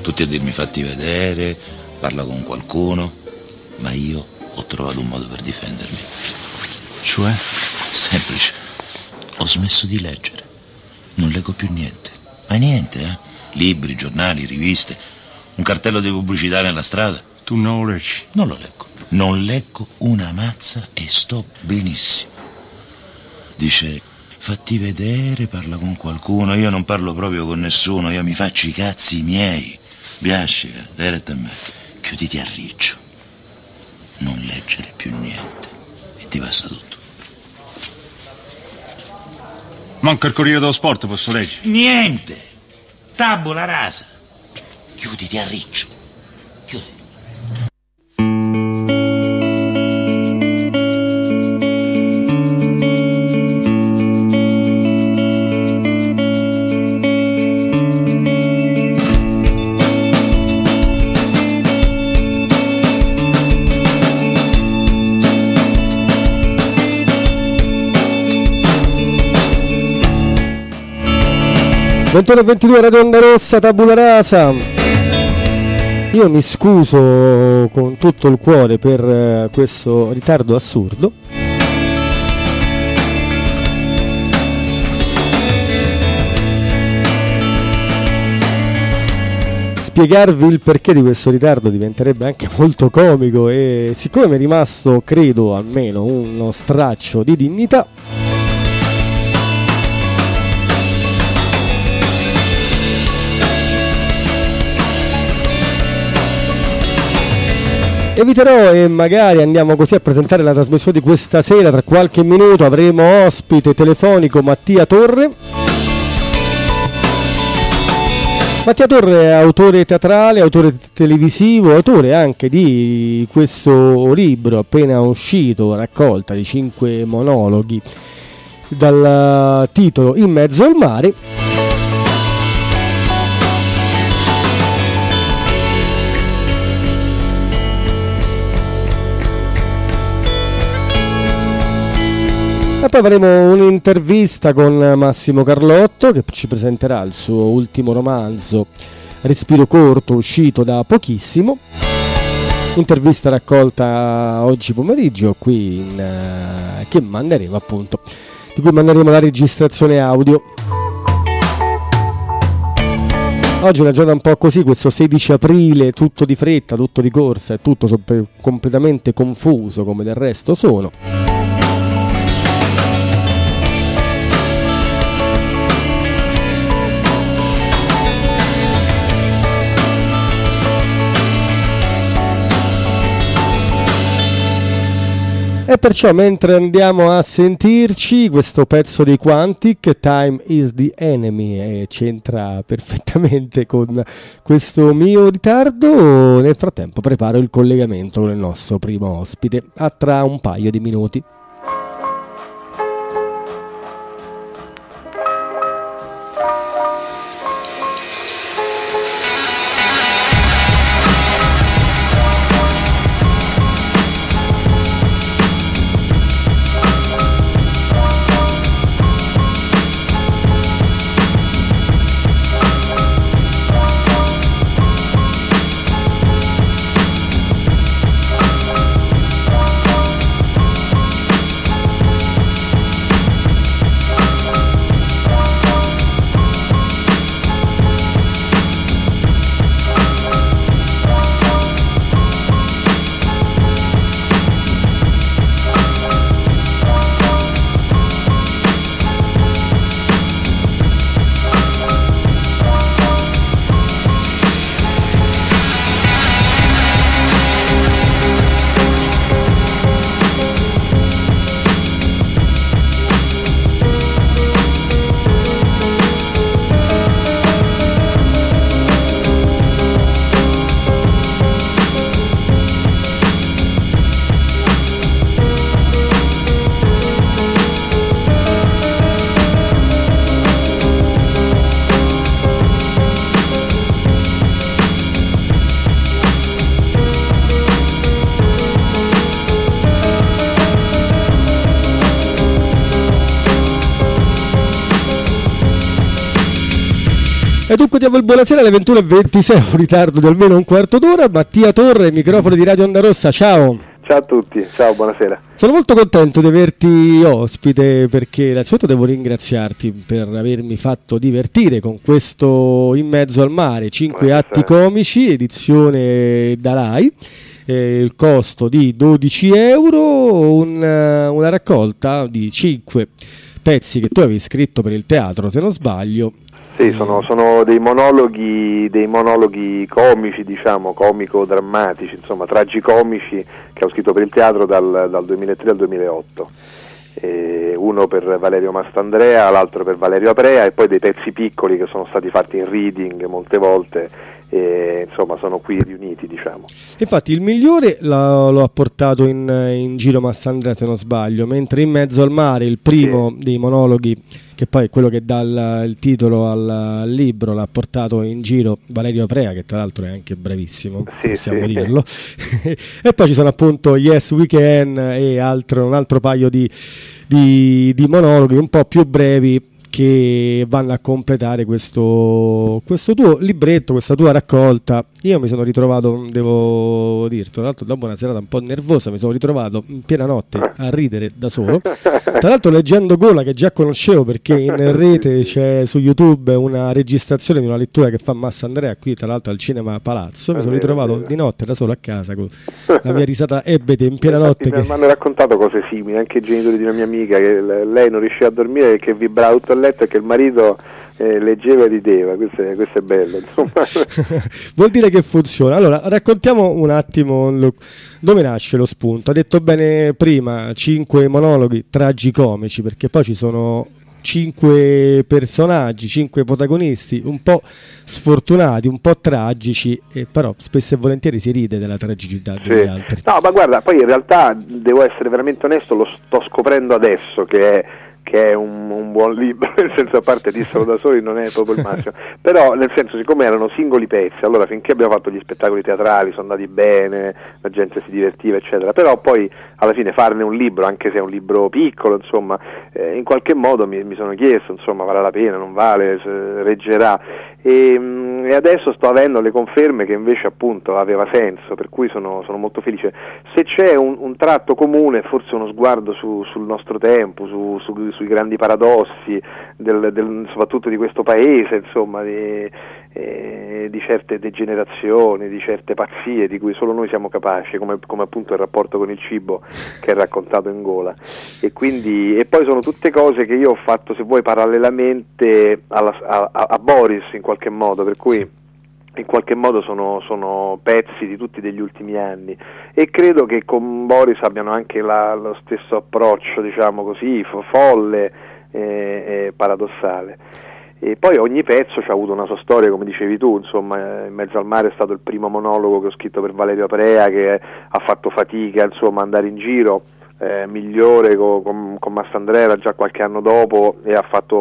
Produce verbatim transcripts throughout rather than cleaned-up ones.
tutti a dirmi fatti vedere, parla con qualcuno, ma io ho trovato un modo per difendermi. Cioè? Semplice. Ho smesso di leggere. Non leggo più niente. Ma niente, eh? Libri, giornali, riviste, un cartello di pubblicità nella strada. Tu non lo leggi? Non lo leggo. Non leggo una mazza e sto benissimo. Dice, fatti vedere, parla con qualcuno. Io non parlo proprio con nessuno, io mi faccio i cazzi miei. Biascica, diretta a me. Chiuditi a riccio. Non leggere più niente e ti passa tutto. Manca il Corriere dello Sport, posso leggere? Niente. Tabula rasa. Chiuditi a riccio. Chiudi. ventuno e ventidue, Radio Onda Rossa, Tabula Rasa. Io mi scuso con tutto il cuore per eh, questo ritardo assurdo. Spiegarvi il perché di questo ritardo diventerebbe anche molto comico e siccome mi è rimasto, credo, almeno uno straccio di dignità, eviterò e magari andiamo così a presentare la trasmissione di questa sera. Tra qualche minuto avremo ospite telefonico Mattia Torre. Mattia Torre è autore teatrale, autore televisivo, autore anche di questo libro appena uscito, raccolta di cinque monologhi dal titolo In mezzo al mare. E poi avremo un'intervista con Massimo Carlotto che ci presenterà il suo ultimo romanzo Respiro corto, uscito da pochissimo. Intervista raccolta oggi pomeriggio qui in, uh, che manderemo appunto, di cui manderemo la registrazione audio. Oggi è una giornata un po' così, questo sedici aprile, tutto di fretta, tutto di corsa, è tutto sop- completamente confuso come del resto sono. E perciò mentre andiamo a sentirci questo pezzo di Quantic, Time is the Enemy, e c'entra perfettamente con questo mio ritardo, nel frattempo preparo il collegamento con il nostro primo ospite. A tra un paio di minuti. E dunque diamo il buonasera alle ventuno e ventisei, un ritardo di almeno un quarto d'ora. Mattia Torre, microfono di Radio Onda Rossa, ciao. Ciao a tutti, ciao, buonasera. Sono molto contento di averti ospite perché innanzitutto devo ringraziarti per avermi fatto divertire con questo In mezzo al mare, cinque atti comici, edizione da Rai. Eh, il costo di dodici euro, un, una raccolta di cinque pezzi che tu avevi scritto per il teatro, se non sbaglio. Sì, sono, sono dei monologhi, dei monologhi comici, diciamo, comico-drammatici, insomma, tragicomici che ho scritto per il teatro dal, dal duemilatré al duemilaotto. Eh, uno per Valerio Mastandrea, l'altro per Valerio Aprea, e poi dei pezzi piccoli che sono stati fatti in reading molte volte. E, insomma, sono qui riuniti, diciamo. Infatti il migliore lo, lo ha portato in, in giro Mastandrea, se non sbaglio, mentre In mezzo al mare, il primo sì. dei monologhi, che poi è quello che dà il, il titolo al, al libro, l'ha portato in giro Valerio Aprea, che tra l'altro è anche bravissimo, sì, possiamo sì. dirlo. E poi ci sono appunto Yes We Can e altro, un altro paio di, di, di monologhi un po' più brevi che vanno a completare questo, questo tuo libretto, questa tua raccolta. Io mi sono ritrovato, devo dirti, tra l'altro dopo una serata un po' nervosa, mi sono ritrovato in piena notte a ridere da solo, tra l'altro leggendo Gola, che già conoscevo perché in rete c'è su YouTube una registrazione di una lettura che fa Mastandrea qui, tra l'altro al Cinema Palazzo. Mi sono ritrovato di notte da solo a casa con la mia risata ebete in piena notte. Che... mi hanno raccontato cose simili, anche i genitori di una mia amica, che lei non riusciva a dormire e che vibrava tutto il letto e che il marito eh, leggeva e rideva. Questo è, questo è bello, insomma. Vuol dire che funziona. Allora raccontiamo un attimo lo, dove nasce lo spunto. Ha detto bene prima, cinque monologhi tragicomici, perché poi ci sono cinque personaggi, cinque protagonisti un po' sfortunati, un po' tragici, e però spesso e volentieri si ride della tragicità degli sì. altri. No, ma guarda, poi in realtà devo essere veramente onesto, lo sto scoprendo adesso che è che è un, un buon libro, nel senso, a parte dissero da soli non è proprio il massimo, però nel senso, siccome erano singoli pezzi, allora finché abbiamo fatto gli spettacoli teatrali sono andati bene, la gente si divertiva eccetera, però poi alla fine farne un libro, anche se è un libro piccolo, insomma, eh, in qualche modo mi, mi sono chiesto, insomma, vale la pena, non vale, se, reggerà, e, mh, e adesso sto avendo le conferme che invece appunto aveva senso, per cui sono, sono molto felice. Se c'è un, un tratto comune, forse uno sguardo su, sul nostro tempo, su, su sui grandi paradossi del, del, soprattutto di questo paese, insomma, di, eh, di certe degenerazioni, di certe pazzie di cui solo noi siamo capaci, come, come appunto il rapporto con il cibo che è raccontato in Gola. E quindi, e poi sono tutte cose che io ho fatto, se vuoi, parallelamente alla, a, a Boris in qualche modo, per cui in qualche modo sono, sono pezzi di tutti degli ultimi anni, e credo che con Boris abbiano anche la, lo stesso approccio, diciamo così, folle e, e paradossale. E poi ogni pezzo ci ha avuto una sua storia, come dicevi tu, insomma, In mezzo al mare è stato il primo monologo che ho scritto per Valerio Aprea, che ha fatto fatica, insomma, andare in giro. Eh, migliore con, con, con Mastandrea era già qualche anno dopo e ha fatto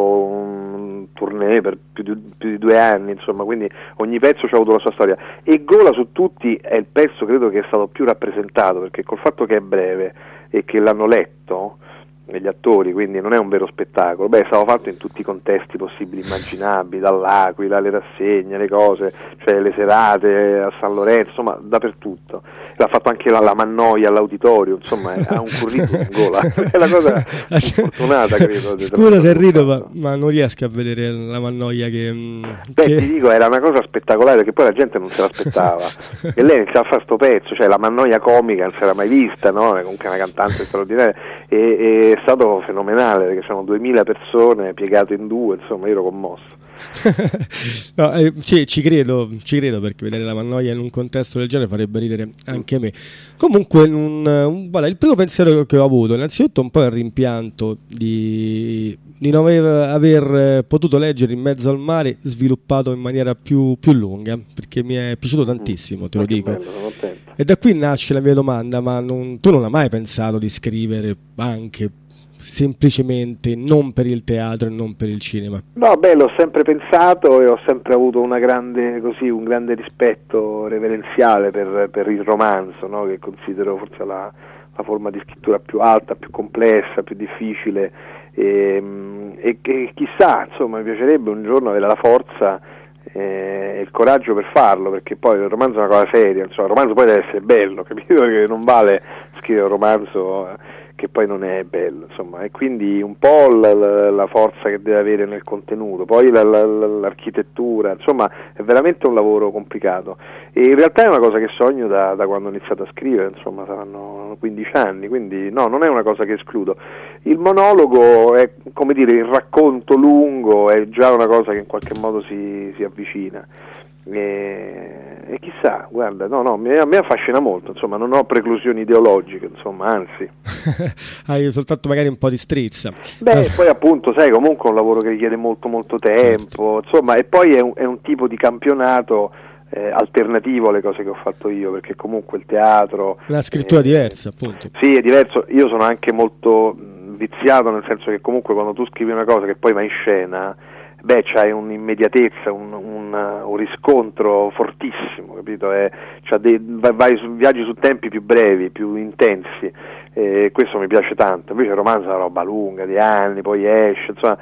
un tournée per più di, più di due anni, insomma, quindi ogni pezzo ci ha avuto la sua storia, e Gola su tutti è il pezzo credo che è stato più rappresentato, perché col fatto che è breve e che l'hanno letto negli attori, quindi non è un vero spettacolo, beh, è stato fatto in tutti i contesti possibili immaginabili, dall'Aquila, le rassegne, le cose, cioè le serate a San Lorenzo, insomma dappertutto. L'ha fatto anche la, la Mannoia all'auditorio, insomma, ha un curriculum Gola, è la cosa fortunata, credo. Scusa se rido, ma, ma non riesco a vedere la Mannoia che... Beh, che... ti dico, era una cosa spettacolare, perché poi la gente non se l'aspettava, e lei iniziava a fare sto pezzo, cioè la Mannoia comica non si era mai vista, no? È comunque una cantante straordinaria, e, e è stato fenomenale, perché sono duemila persone piegate in due, insomma, io ero commosso. No, eh, ci, ci credo, ci credo, perché vedere la Mannoia in un contesto del genere farebbe ridere anche me. Comunque, un, un, guarda, il primo pensiero che ho avuto, innanzitutto un po' il rimpianto di, di non aver, aver potuto leggere In mezzo al mare sviluppato in maniera più, più lunga, perché mi è piaciuto tantissimo, te lo dico. Bello, sono contento. E da qui nasce la mia domanda: ma non, tu non hai mai pensato di scrivere anche semplicemente non per il teatro e non per il cinema? No, beh, l'ho sempre pensato e ho sempre avuto una grande, così, un grande rispetto reverenziale per, per il romanzo, no? Che considero forse la, la forma di scrittura più alta, più complessa, più difficile, e, e che chissà, insomma, mi piacerebbe un giorno avere la forza eh, il coraggio per farlo, perché poi il romanzo è una cosa seria, insomma, il romanzo poi deve essere bello, capito? Che non vale scrivere un romanzo che poi non è bello, insomma, e quindi un po' la, la, la forza che deve avere nel contenuto, poi la, la, l'architettura, insomma è veramente un lavoro complicato, e in realtà è una cosa che sogno da, da quando ho iniziato a scrivere, insomma saranno quindici anni, quindi no, non è una cosa che escludo. Il monologo è, come dire, il racconto lungo è già una cosa che in qualche modo si, si avvicina. E, e chissà, guarda, no, no, mi, a me affascina molto, insomma, non ho preclusioni ideologiche, insomma, anzi. Hai soltanto magari un po' di strizza. Beh, poi appunto, sai, comunque è un lavoro che richiede molto molto tempo, certo. Insomma, e poi è un, è un tipo di campionato eh, alternativo alle cose che ho fatto io, perché comunque il teatro... La scrittura eh, diversa, appunto. Sì, è diverso, io sono anche molto mh, viziato, nel senso che comunque quando tu scrivi una cosa che poi va in scena, beh, c'hai un'immediatezza, un, un, un riscontro fortissimo, capito? Eh, c'ha dei, vai, vai su, viaggi su tempi più brevi, più intensi, e questo mi piace tanto. Invece il romanzo è una roba lunga, di anni, poi esce, insomma,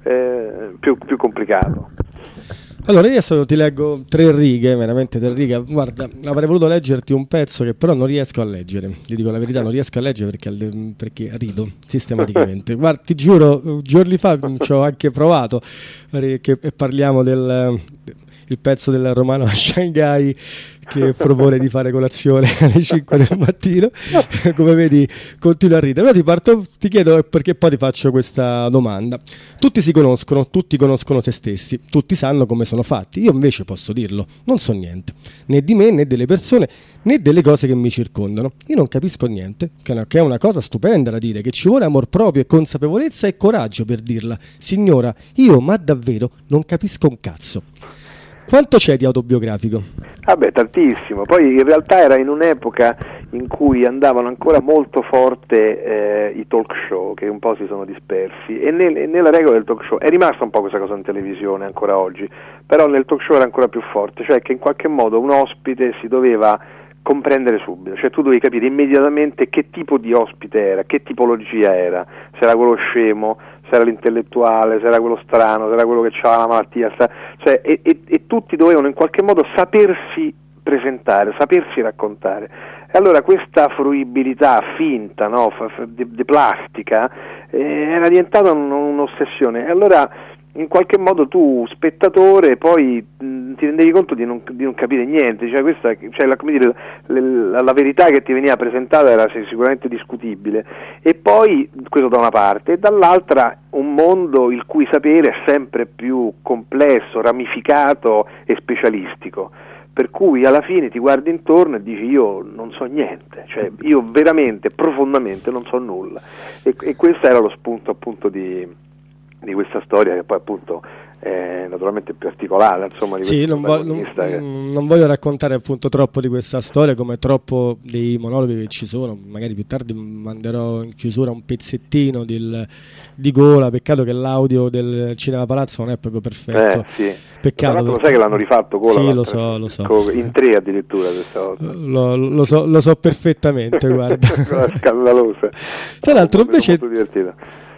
eh, più, più complicato. Allora, io adesso ti leggo tre righe, veramente tre righe. Guarda, avrei voluto leggerti un pezzo che però non riesco a leggere. Ti dico la verità, non riesco a leggere perché, perché rido sistematicamente. Guarda, ti giuro, giorni fa ci ho anche provato, che parliamo del il pezzo del romano a Shanghai che propone di fare colazione alle cinque del mattino. Come vedi continuo a ridere. Allora ti parto, ti chiedo, perché poi ti faccio questa domanda. Tutti si conoscono, tutti conoscono se stessi, tutti sanno come sono fatti. Io invece posso dirlo, non so niente, né di me, né delle persone, né delle cose che mi circondano. Io non capisco niente, che è una cosa stupenda da dire, che ci vuole amor proprio e consapevolezza e coraggio per dirla. Signora, io ma davvero non capisco un cazzo. Quanto c'è di autobiografico? Vabbè, tantissimo. Poi in realtà era in un'epoca in cui andavano ancora molto forte eh, i talk show, che un po' si sono dispersi, e, nel, e nella regola del talk show è rimasta un po' questa cosa in televisione ancora oggi, però nel talk show era ancora più forte, cioè che in qualche modo un ospite si doveva comprendere subito, cioè tu dovevi capire immediatamente che tipo di ospite era, che tipologia era, se era quello scemo, se era l'intellettuale, se era quello strano, se era quello che aveva la malattia, cioè, e, e, e tutti dovevano in qualche modo sapersi presentare, sapersi raccontare. E allora questa fruibilità finta, no, di, di plastica, eh, era diventata un, un'ossessione. E allora in qualche modo tu, spettatore, poi mh, ti rendevi conto di non, di non capire niente, cioè questa, cioè la, come dire, la, la verità che ti veniva presentata era sicuramente discutibile, e poi questo da una parte, e dall'altra un mondo il cui sapere è sempre più complesso, ramificato e specialistico, per cui alla fine ti guardi intorno e dici io non so niente, cioè io veramente, profondamente non so nulla, e, e questo era lo spunto appunto di di questa storia, che poi appunto è naturalmente più articolata, insomma, di sì, non, vo- non, che... non voglio raccontare appunto troppo di questa storia, come troppo dei monologhi che ci sono. Magari più tardi manderò in chiusura un pezzettino del, di gola. Peccato che l'audio del Cinema Palazzo non è proprio perfetto. Eh, sì. Peccato. Lo sai che l'hanno rifatto gola? Sì, lo so, lo so. In tre addirittura questa volta. Lo, lo, so, lo so perfettamente, guarda. Scandalosa. Tra l'altro invece... Molto divertita.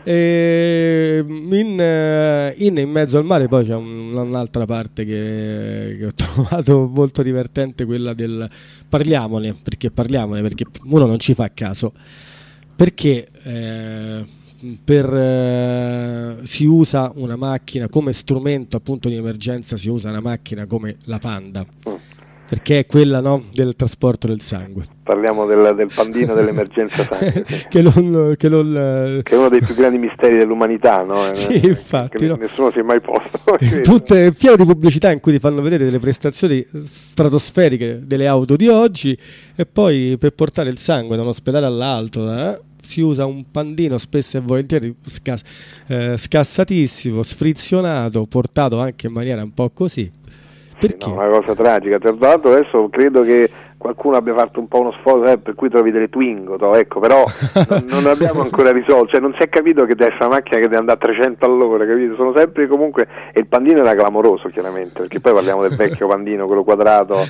E in, in, in mezzo al mare poi c'è un, un'altra parte che, che ho trovato molto divertente, quella del parliamone, perché parliamone, perché uno non ci fa caso, perché eh, per, eh, si usa una macchina come strumento appunto di emergenza, si usa una macchina come la Panda, perché è quella, no, del trasporto del sangue. Parliamo del, del pandino dell'emergenza sangue, sì. che, non, che, non, che è uno dei più grandi misteri dell'umanità, no? Sì, infatti, che no? Nessuno si è mai posto. Tutte piene di pubblicità in cui ti fanno vedere delle prestazioni stratosferiche delle auto di oggi, e poi per portare il sangue da un ospedale all'altro eh, si usa un pandino spesso e volentieri sca- eh, scassatissimo, sfrizionato, portato anche in maniera un po' così. Perché? Sì, no, una cosa tragica. Tra l'altro adesso credo che qualcuno abbia fatto un po' uno sforzo, eh, per cui trovi delle Twingo, to, ecco, però non, non abbiamo ancora risolto, cioè non si è capito che deve essere una macchina che deve andare a trecento all'ora, capito? Sono sempre comunque, e il Pandino era clamoroso chiaramente, perché poi parliamo del vecchio Pandino, quello quadrato,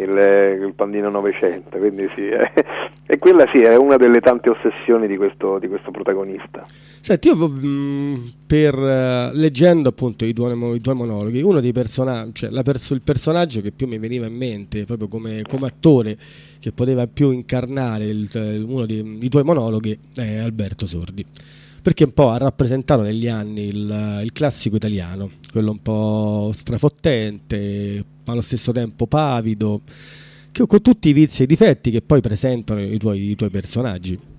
il, il Pandino novecento, quindi sì, eh, e quella sì è una delle tante ossessioni di questo, di questo protagonista. Senti, io mh, per uh, leggendo appunto i tuoi, i tuoi monologhi, uno dei personaggi, cioè la perso- il personaggio che più mi veniva in mente proprio come, come attore che poteva più incarnare il, uno dei, dei tuoi monologhi è Alberto Sordi, perché un po' ha rappresentato negli anni il, il classico italiano, quello un po' strafottente, ma allo stesso tempo pavido, che, con tutti i vizi e i difetti che poi presentano i tuoi, i tuoi personaggi.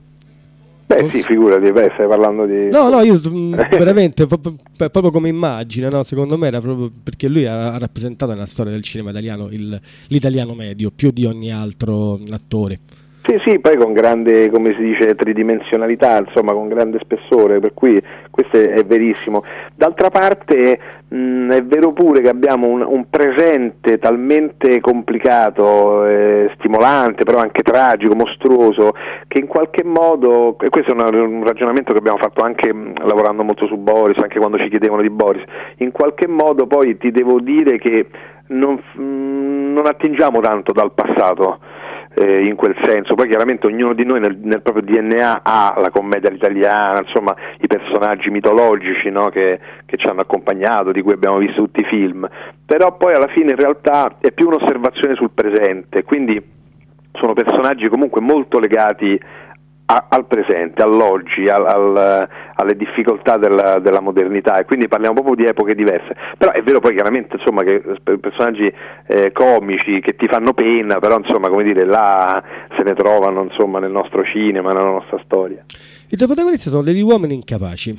Beh sì, figurati, beh, stai parlando di... No, no, io mh, veramente, proprio, proprio come immagine, no? Secondo me era proprio perché lui ha, ha rappresentato nella storia del cinema italiano il, l'italiano medio, più di ogni altro attore. Sì, sì, poi con grande, come si dice, tridimensionalità, insomma, con grande spessore, per cui questo è, è verissimo. D'altra parte mh, è vero pure che abbiamo un, un presente talmente complicato, eh, stimolante, però anche tragico, mostruoso, che in qualche modo, e questo è un, un ragionamento che abbiamo fatto anche mh, lavorando molto su Boris, anche quando ci chiedevano di Boris, in qualche modo poi ti devo dire che non, mh, non attingiamo tanto dal passato. Eh, in quel senso, poi chiaramente ognuno di noi nel, nel proprio D N A ha la commedia italiana, insomma i personaggi mitologici, no, che, che ci hanno accompagnato, di cui abbiamo visto tutti i film, però poi alla fine in realtà è più un'osservazione sul presente, quindi sono personaggi comunque molto legati a, al presente, all'oggi, al, al, alle difficoltà della, della modernità, e quindi parliamo proprio di epoche diverse. Però è vero poi chiaramente insomma che personaggi eh, comici che ti fanno pena, però insomma come dire là se ne trovano insomma nel nostro cinema, nella nostra storia. I tuoi protagonisti sono degli uomini incapaci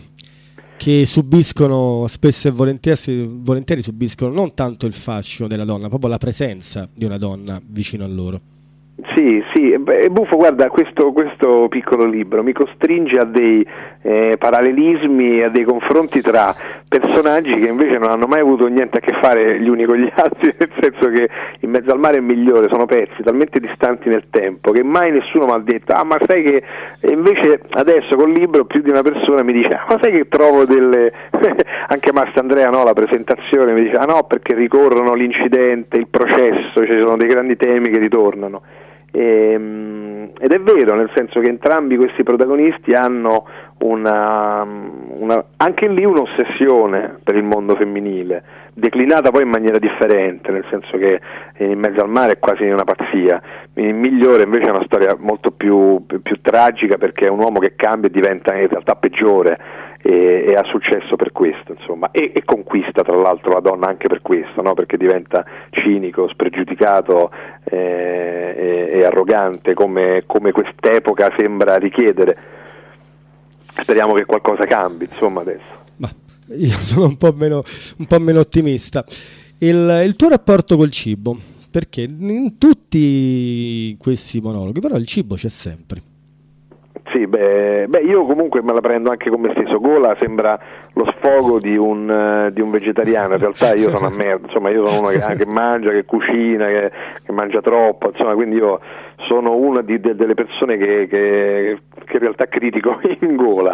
che subiscono spesso e volentieri, volentieri subiscono non tanto il fascino della donna, proprio la presenza di una donna vicino a loro. Sì, sì, è buffo, guarda, questo, questo piccolo libro mi costringe a dei eh, parallelismi, a dei confronti tra personaggi che invece non hanno mai avuto niente a che fare gli uni con gli altri, nel senso che In mezzo al mare è migliore, sono pezzi talmente distanti nel tempo che mai nessuno mi ha detto, ah ma sai che, e invece adesso col libro più di una persona mi dice, ah ma sai che trovo delle, anche Mastandrea, no, la presentazione mi dice, ah no perché ricorrono l'incidente, il processo, ci sono dei grandi temi che ritornano. E, ed è vero, nel senso che entrambi questi protagonisti hanno una, una anche lì un'ossessione per il mondo femminile, declinata poi in maniera differente, nel senso che In mezzo al mare è quasi una pazzia, il Migliore invece è una storia molto più, più, più tragica, perché è un uomo che cambia e diventa in realtà peggiore, e, e ha successo per questo, insomma, e, e conquista tra l'altro la donna anche per questo, no? Perché diventa cinico, spregiudicato eh, e, e arrogante, come, come quest'epoca sembra richiedere. Speriamo che qualcosa cambi, insomma, adesso. Ma io sono un po' meno, un po' meno ottimista. Il, il tuo rapporto col cibo, perché in tutti questi monologhi però il cibo c'è sempre. Sì, beh, beh, io comunque me la prendo anche con me stesso. Gola sembra lo sfogo di un, uh, di un vegetariano, in realtà io sono a merda, insomma io sono uno che, che mangia, che cucina, che, che mangia troppo, insomma, quindi io sono una di, de, delle persone che, che, che in realtà critico in Gola,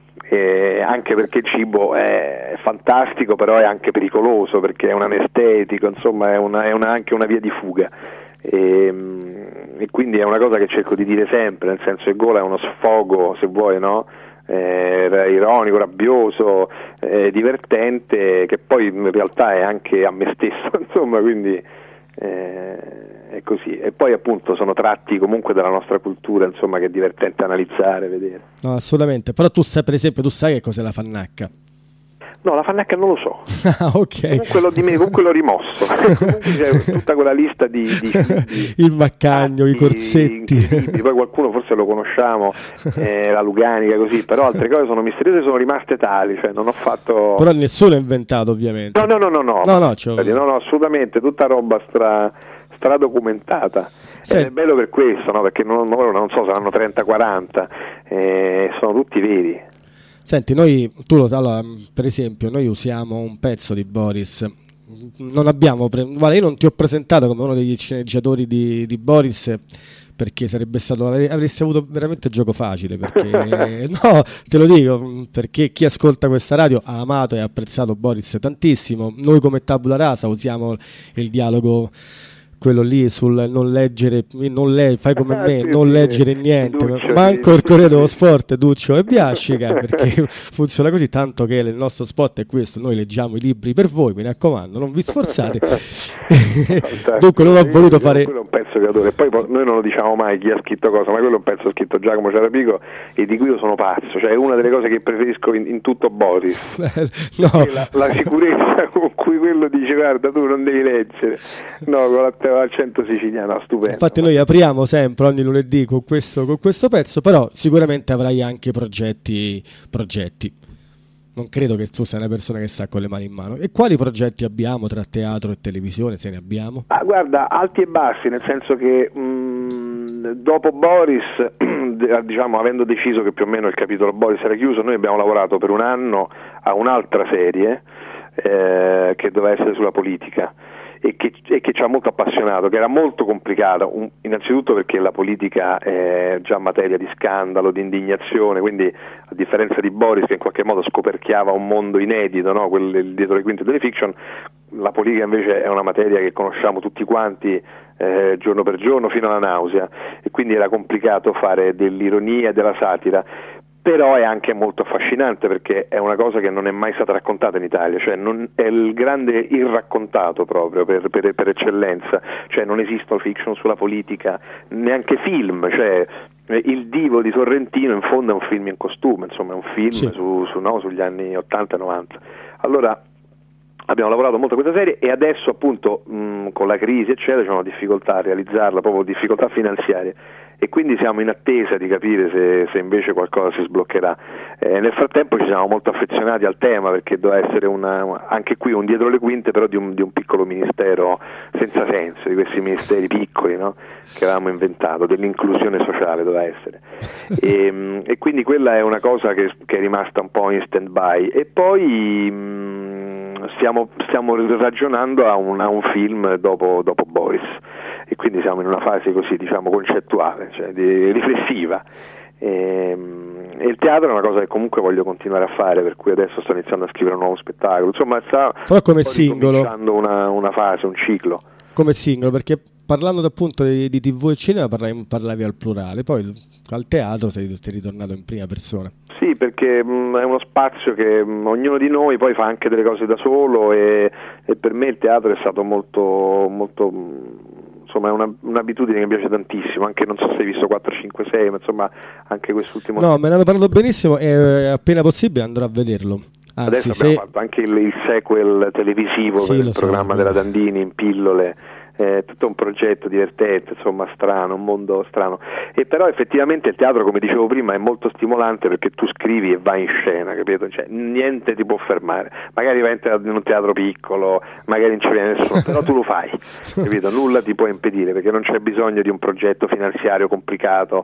eh, anche perché il cibo è fantastico, però è anche pericoloso, perché è un anestetico, insomma è, una, è una, anche una via di fuga. E, e quindi è una cosa che cerco di dire sempre, nel senso che Gola è uno sfogo, se vuoi, no? Eh, ironico, rabbioso, eh, divertente, che poi in realtà è anche a me stesso, insomma, quindi eh, è così. E poi appunto sono tratti comunque della nostra cultura, insomma, che è divertente analizzare, vedere. No, assolutamente, però tu sai, per esempio, tu sai che cos'è la fannacca? No, la fannacca non lo so. Ah, ok. Comunque l'ho, di me, comunque l'ho rimosso. Comunque c'è tutta quella lista di, di, di il Maccagno, i corsetti. Poi qualcuno forse lo conosciamo, eh, la Luganica, così, però altre cose sono misteriose, sono rimaste tali, cioè non ho fatto. Però nessuno è inventato, ovviamente. No, no, no, no, no. No, no, cioè... no, no, assolutamente, tutta roba stra, stradocumentata. Sì. Ed è bello per questo, no? Perché non, non so, saranno trenta quaranta, eh, sono tutti veri. Senti, noi, tu lo sai, allora, per esempio, noi usiamo un pezzo di Boris non abbiamo pre- guarda, io non ti ho presentato come uno degli sceneggiatori di, di Boris, perché sarebbe stato, avresti avuto veramente gioco facile, perché no, te lo dico, perché chi ascolta questa radio ha amato e apprezzato Boris tantissimo. Noi come Tabula Rasa usiamo il dialogo, quello lì sul non leggere, non le, fai come Ah, me, sì, non sì, leggere sì, niente, Duccio, manco sì. il Corriere dello Sport, Duccio e Biascica, perché funziona così, tanto che il nostro spot è questo: noi leggiamo i libri per voi, mi raccomando, non vi sforzate. Dunque non ho voluto fare... Quello è un pezzo che adoro, e poi po- noi non lo diciamo mai chi ha scritto cosa, ma quello è un pezzo scritto Giacomo Ciarapico e di cui io sono pazzo, cioè è una delle cose che preferisco in, in tutto Boris. no. la, la sicurezza con cui quello dice guarda tu non devi leggere, no, con l'accento siciliano, stupendo. Infatti noi apriamo sempre ogni lunedì con questo, con questo pezzo, però sicuramente avrai anche progetti, progetti. Non credo che tu sia una persona che sta con le mani in mano. E quali progetti abbiamo tra teatro e televisione, se ne abbiamo? Ah, guarda, alti e bassi, nel senso che mh, dopo Boris, diciamo, avendo deciso che più o meno il capitolo Boris era chiuso, noi abbiamo lavorato per un anno a un'altra serie eh, che doveva essere sulla politica e che, e che ci ha molto appassionato, che era molto complicata, un, innanzitutto perché la politica è già materia di scandalo, di indignazione, quindi a differenza di Boris che in qualche modo scoperchiava un mondo inedito, no? Quelle dietro le quinte delle fiction, la politica invece è una materia che conosciamo tutti quanti eh, giorno per giorno fino alla nausea, e quindi era complicato fare dell'ironia e della satira. Però è anche molto affascinante perché è una cosa che non è mai stata raccontata in Italia, cioè non, è il grande irraccontato proprio per, per, per eccellenza, cioè non esistono fiction sulla politica, neanche film, cioè Il Divo di Sorrentino in fondo è un film in costume, insomma è un film sì. su, su, no, sugli anni ottanta e novanta. Allora abbiamo lavorato molto a questa serie e adesso appunto mh, con la crisi eccetera c'è una difficoltà a realizzarla, proprio difficoltà finanziarie, e quindi siamo in attesa di capire se, se invece qualcosa si sbloccherà. Eh, nel frattempo ci siamo molto affezionati al tema perché doveva essere una, anche qui un dietro le quinte però di un, di un piccolo ministero senza senso, di questi ministeri piccoli, no? Che avevamo inventato, dell'inclusione sociale doveva essere. E, e quindi quella è una cosa che, che è rimasta un po' in stand by. E poi mh, stiamo, stiamo ragionando a un, a un film dopo, dopo Boris, e quindi siamo in una fase così, diciamo, concettuale, cioè di, riflessiva. E, e il teatro è una cosa che comunque voglio continuare a fare, per cui adesso sto iniziando a scrivere un nuovo spettacolo, insomma sta però come singolo, una, una fase, un ciclo. Come singolo, perché parlando appunto di, di tivù e cinema parlavi, parlavi al plurale, poi al teatro sei, sei ritornato in prima persona. Sì, perché mh, è uno spazio che mh, ognuno di noi poi fa anche delle cose da solo, e, e per me il teatro è stato molto, molto mh, insomma è una, un'abitudine che mi piace tantissimo, anche non so se hai visto quattro cinque sei, ma insomma anche quest'ultimo... No, me ne hanno parlato benissimo e appena possibile andrò a vederlo. Anzi, adesso abbiamo se... fatto anche il, il sequel televisivo, sì, per il so, programma della Dandini in pillole, eh, tutto un progetto divertente, insomma strano, un mondo strano, e però effettivamente il teatro, come dicevo prima, è molto stimolante perché tu scrivi e vai in scena, capito? Cioè, niente ti può fermare, magari vai in un teatro piccolo, magari non ci viene nessuno, però tu lo fai, capito? Nulla ti può impedire perché non c'è bisogno di un progetto finanziario complicato,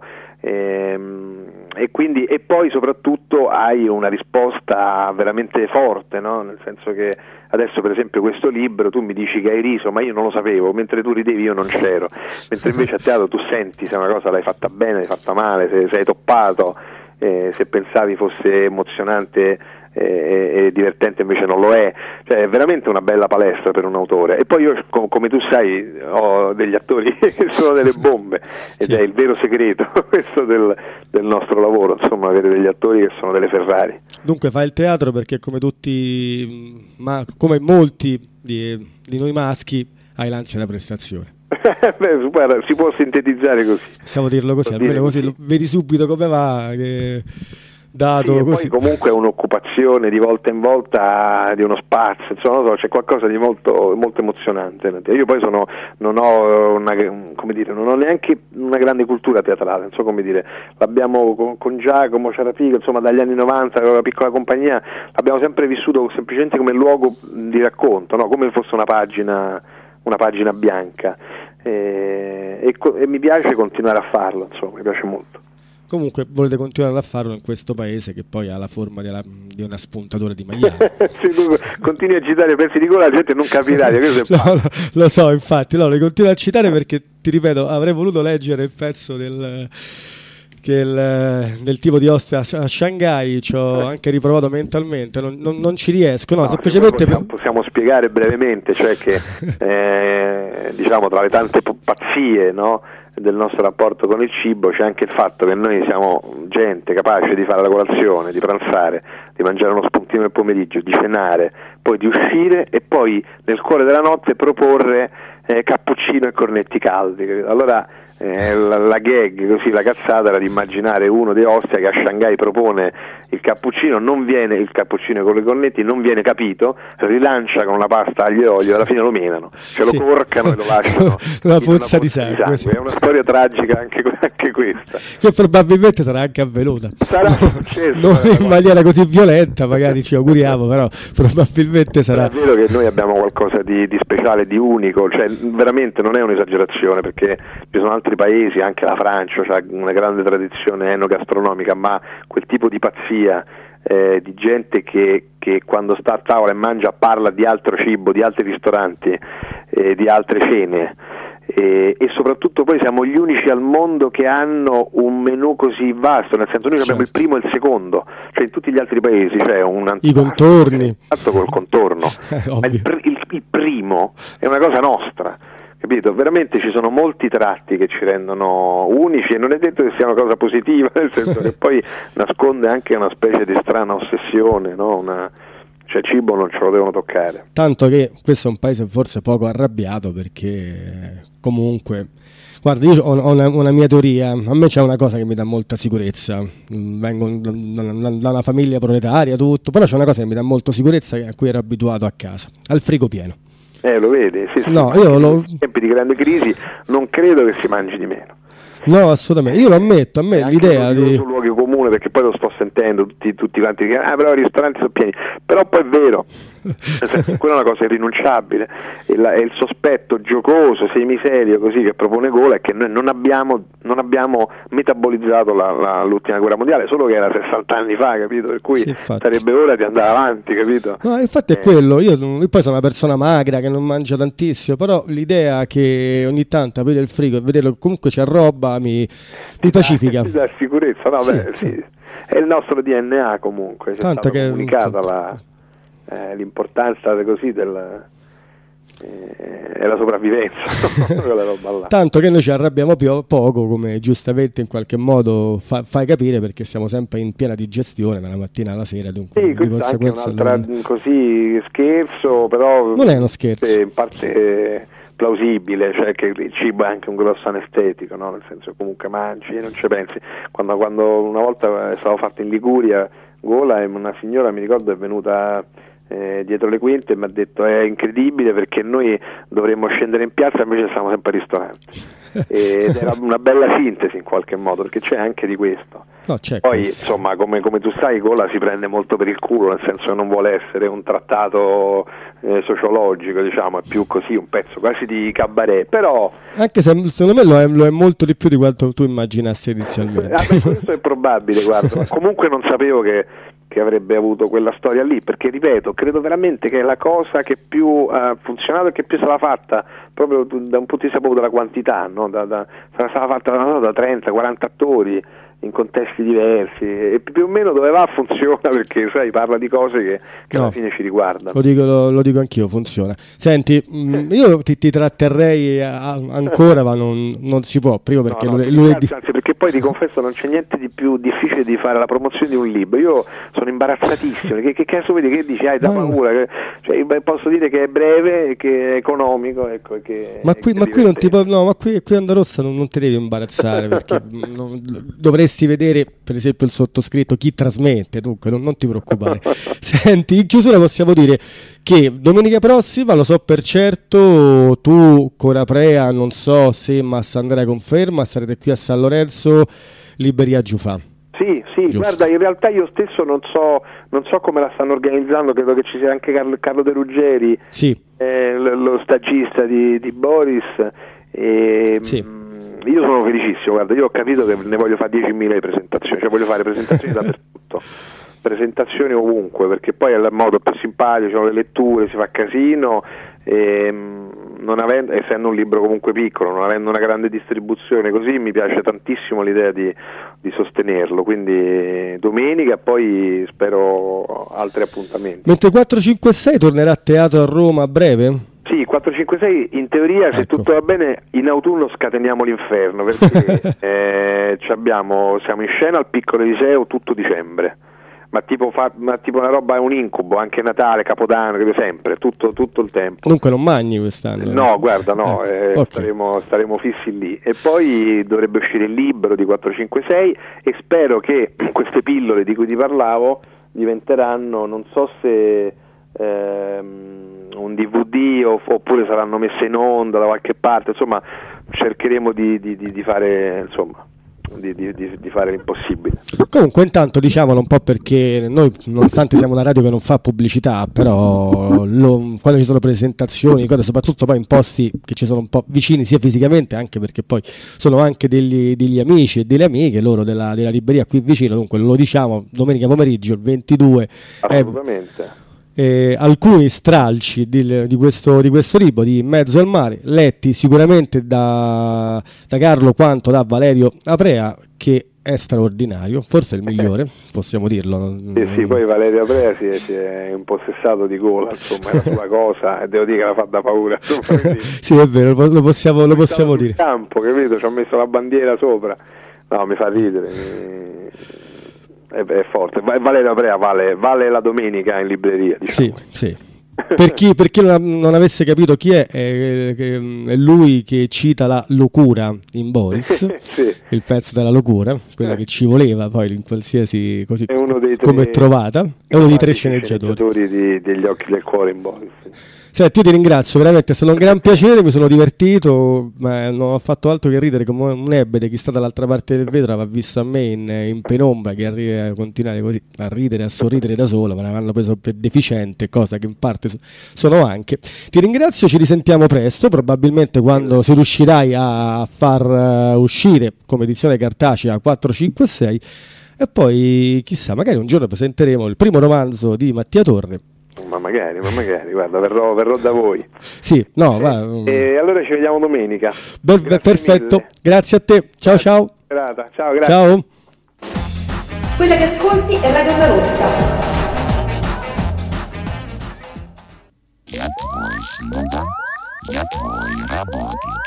ehm, e quindi e poi soprattutto hai una risposta veramente forte, no? Nel senso che adesso per esempio questo libro tu mi dici che hai riso, ma io non lo sapevo, mentre tu ridevi io non c'ero, mentre invece a teatro tu senti se una cosa l'hai fatta bene, l'hai fatta male, se sei toppato, eh, se pensavi fosse emozionante e, e divertente invece non lo è, cioè è veramente una bella palestra per un autore. E poi io com- come tu sai ho degli attori che sono delle bombe ed sì. È il vero segreto questo del, del nostro lavoro, insomma, avere degli attori che sono delle Ferrari. Dunque fai il teatro perché come tutti, ma come molti di, di noi maschi hai l'ansia da prestazione. Beh, guarda, si può sintetizzare così, possiamo dirlo così, Può almeno così così. Vedi subito come va, che dato sì, così. Poi comunque è un'occupazione di volta in volta di uno spazio, insomma, non so, c'è qualcosa di molto, molto emozionante. Io poi sono, non ho una, come dire, non ho neanche una grande cultura teatrale, non so come dire, l'abbiamo con, con Giacomo Ciarapico, insomma dagli anni novanta, con la piccola compagnia, l'abbiamo sempre vissuto semplicemente come luogo di racconto, no? Come fosse una pagina, una pagina bianca, e, e, e mi piace continuare a farlo, insomma, mi piace molto. Comunque volete continuare a farlo in questo paese che poi ha la forma della, di una spuntatura di maiale. Se tu continui a citare pezzi di gola la gente non capirà. no, no, lo so, infatti, no, le continuo a citare perché, ti ripeto, avrei voluto leggere il pezzo del... che il, del tipo di ospite a, a Shanghai ci ho anche riprovato mentalmente, non, non, non ci riesco, no, no semplicemente possiamo, possiamo spiegare brevemente, cioè che eh, diciamo tra le tante pazzie, no, del nostro rapporto con il cibo c'è anche il fatto che noi siamo gente capace di fare la colazione, di pranzare, di mangiare uno spuntino nel pomeriggio, di cenare, poi di uscire e poi nel cuore della notte proporre eh, cappuccino e cornetti caldi. Allora Eh, la, la gag, così la cazzata era di immaginare uno dei Ostia che a Shanghai propone il cappuccino, non viene il cappuccino con le cornetti, non viene capito, rilancia con la pasta aglio e olio, alla fine lo menano, ce lo sì. corcano e lo lasciano una puzza di sangue, sangue. Sì. È una storia tragica anche, anche questa, che probabilmente sarà anche avvenuta, sarà successo, non in maniera così violenta, magari ci auguriamo, però probabilmente sarà. È vero che noi abbiamo qualcosa di, di speciale, di unico, cioè veramente non è un'esagerazione, perché ci sono altri paesi, anche la Francia ha una grande tradizione enogastronomica, ma quel tipo di pazzia eh, di gente che, che quando sta a tavola e mangia parla di altro cibo, di altri ristoranti, eh, di altre cene, eh, e soprattutto poi siamo gli unici al mondo che hanno un menù così vasto, nel senso noi certo. abbiamo il primo e il secondo, cioè in tutti gli altri paesi c'è un i contorni fatto col contorno ma il, pr- il, il primo è una cosa nostra, capito? Veramente ci sono molti tratti che ci rendono unici e non è detto che sia una cosa positiva, nel senso che poi nasconde anche una specie di strana ossessione, no? Una, cioè cibo non ce lo devono toccare. Tanto che questo è un paese forse poco arrabbiato, perché comunque, guarda, io ho, ho una, una mia teoria, a me c'è una cosa che mi dà molta sicurezza, vengo da, da, da una famiglia proletaria, tutto, però c'è una cosa che mi dà molta sicurezza a cui ero abituato a casa, al frigo pieno. Eh, lo vedi? Sì, sì, no, io lo... in tempi di grande crisi non credo che si mangi di meno. No, assolutamente, io lo ammetto, a me anche l'idea di... un luogo comune, perché poi lo sto sentendo tutti, tutti quanti che ah però i ristoranti sono pieni, però poi è vero, quella è una cosa irrinunciabile, il, è il sospetto giocoso, semiserio così che propone Gola, è che noi non abbiamo, non abbiamo metabolizzato la, la, l'ultima guerra mondiale, solo che era sessanta anni fa, capito? Per cui sì, sarebbe ora di andare avanti, capito? No, infatti è eh. quello, io, io poi sono una persona magra che non mangia tantissimo, però l'idea che ogni tanto aprire il frigo e vedere che comunque c'è roba mi, mi pacifica. Ti dà sicurezza, no, sì, beh, sì. Sì. È il nostro D N A comunque, c'è tanto stata che comunicata la, eh, l'importanza così del... Eh, è la sopravvivenza. Quella roba là. Tanto che noi ci arrabbiamo più poco, come giustamente in qualche modo fa, fai capire, perché siamo sempre in piena digestione dalla mattina alla sera, dunque sì, di conseguenza anche un'altra non... così scherzo, però non è uno scherzo, in parte eh, plausibile, cioè che il cibo è anche un grosso anestetico, no? Nel senso che comunque mangi e non ci pensi. Quando, quando una volta stavo fatto in Liguria Gola, e una signora, mi ricordo, è venuta Eh, dietro le quinte e mi ha detto è incredibile perché noi dovremmo scendere in piazza, invece siamo sempre al ristorante. Ed era una bella sintesi in qualche modo, perché c'è anche di questo. No, c'è poi questo. Insomma, come, come tu sai, Gola si prende molto per il culo, nel senso che non vuole essere un trattato eh, sociologico, diciamo, è più così un pezzo quasi di cabaret, però anche se secondo me lo è, lo è molto di più di quanto tu immaginassi inizialmente. Ah, beh, questo è probabile, guarda. Comunque non sapevo che che avrebbe avuto quella storia lì, perché ripeto, credo veramente che è la cosa che più ha uh, funzionato e che più sarà fatta proprio da un punto di vista proprio della quantità, no? da, da, sarà stata fatta no, da trenta quaranta attori in contesti diversi e più o meno dove va funziona, perché sai, parla di cose che, che no, alla fine ci riguardano. Lo dico, lo, lo dico anch'io, funziona. Senti, mh, io ti, ti tratterrei a, ancora, ma non, non si può, prima perché no, no, lunedì... Anzi, anzi, perché poi ti confesso non c'è niente di più difficile di fare la promozione di un libro. Io sono imbarazzatissimo, che, che cazzo vedi, che dici, hai da paura, che, cioè, beh, posso dire che è breve, che è economico, ecco, che, ma qui, che ma qui non ti no, ma qui, qui Andarossa non, non ti devi imbarazzare, perché non, dovresti vedere per esempio il sottoscritto, chi trasmette, dunque non, non ti preoccupare. Senti, in chiusura possiamo dire che domenica prossima, lo so per certo, tu Coraprea, non so se Massandrea conferma, sarete qui a San Lorenzo, Libreria Giufà. Sì, sì, giusto. Guarda, in realtà io stesso non so, non so come la stanno organizzando, credo che ci sia anche Carlo, Carlo De Ruggeri, sì. eh, lo, lo stagista di, di Boris, e, sì. mh, io sono felicissimo, guarda, io ho capito che ne voglio fare diecimila di presentazioni, cioè voglio fare presentazioni dappertutto, presentazioni ovunque, perché poi è il modo più simpatico, ci sono le letture, si fa casino, e, non avendo, essendo un libro comunque piccolo, non avendo una grande distribuzione così, mi piace tantissimo l'idea di, di sostenerlo, quindi domenica, poi spero altri appuntamenti. Mentre quattro cinque sei tornerà a teatro a Roma a breve? Sì, quattro cinque sei in teoria, se ecco. tutto va bene, in autunno scateniamo l'inferno, perché eh, ci abbiamo, siamo in scena al Piccolo Liceo tutto dicembre, ma tipo, fa, ma tipo una roba, è un incubo, anche Natale, Capodanno, credo sempre, tutto, tutto il tempo. Dunque non mangi quest'anno? No, guarda, no, eh, eh, okay. staremo, staremo fissi lì. E poi dovrebbe uscire il libro di quattro cinque sei e spero che queste pillole di cui ti parlavo diventeranno, non so se ehm, un D V D o, oppure saranno messe in onda da qualche parte, insomma cercheremo di, di, di, di fare, insomma, Di, di, di fare l'impossibile. Comunque intanto diciamolo un po', perché noi, nonostante siamo una radio che non fa pubblicità, però lo, quando ci sono presentazioni, soprattutto poi in posti che ci sono un po' vicini sia fisicamente, anche perché poi sono anche degli, degli amici e delle amiche loro della, della libreria qui vicino, dunque lo diciamo, domenica pomeriggio il ventidue. Assolutamente. Eh, Eh, alcuni stralci di, di, questo, di questo libro, di In mezzo al mare, letti sicuramente da, da Carlo quanto da Valerio Aprea, che è straordinario, forse è il migliore, possiamo dirlo. Sì, sì, poi Valerio Aprea si è, si è impossessato di gola, insomma, è la sua cosa, e devo dire che la fa da paura. Insomma, sì, è vero, lo possiamo, lo possiamo dire. In campo, capito? Ci ho messo la bandiera sopra, no, mi fa ridere, mi... È, è forte. Valerio Aprea vale, vale la domenica in libreria, diciamo. Sì, sì. Per chi, per chi non avesse capito chi è, è, è lui che cita la locura in Boris, sì. Il pezzo della locura, quella che ci voleva poi in qualsiasi così è uno dei tre, come è trovata, è uno dei tre sceneggiatori, sceneggiatori di, degli Occhi del Cuore in Boris. Senti, io ti ringrazio, veramente è stato un gran piacere, mi sono divertito, ma non ho fatto altro che ridere come un ebete. Chi sta dall'altra parte del vetro aveva visto a me in, in penombra, che arriva a continuare così a ridere, a sorridere da solo, ma l'hanno preso per deficiente, cosa che in parte sono anche. Ti ringrazio, ci risentiamo presto, probabilmente quando si riuscirai a far uscire come edizione cartacea quattro cinque sei, e poi chissà, magari un giorno presenteremo il primo romanzo di Mattia Torre. Ma magari, ma magari, guarda, verrò, verrò da voi. Sì, no, va. E allora ci vediamo domenica. Beh, perfetto, mille. Grazie a te. Ciao, grazie. Ciao. Ciao, grazie. Ciao. Quella che ascolti è Radio Onda Rossa. Я твой слуга, я твой работник.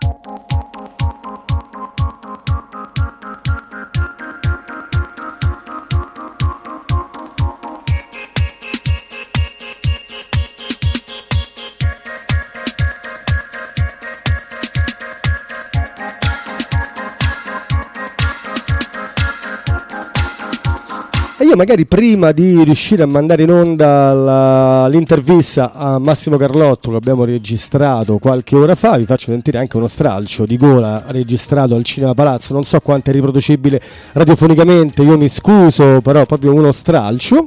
E io magari prima di riuscire a mandare in onda la, l'intervista a Massimo Carlotto che abbiamo registrato qualche ora fa, vi faccio sentire anche uno stralcio di gola registrato al Cinema Palazzo. Non so quanto è riproducibile radiofonicamente, io mi scuso, però proprio uno stralcio.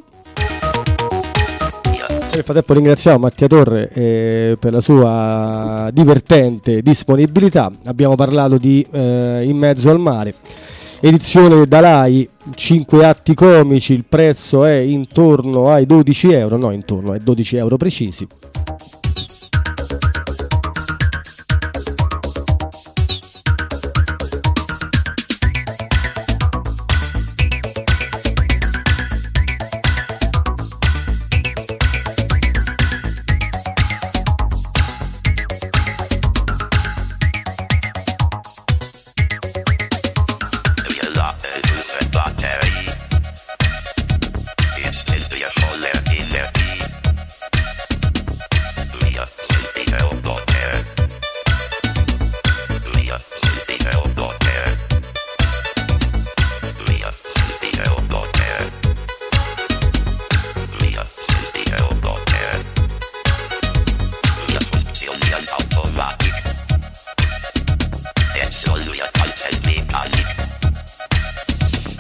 Nel frattempo ringraziamo Mattia Torre eh, per la sua divertente disponibilità. Abbiamo parlato di eh, In mezzo al mare, edizione Dalai, cinque atti comici, il prezzo è intorno ai dodici euro, no intorno ai dodici euro precisi.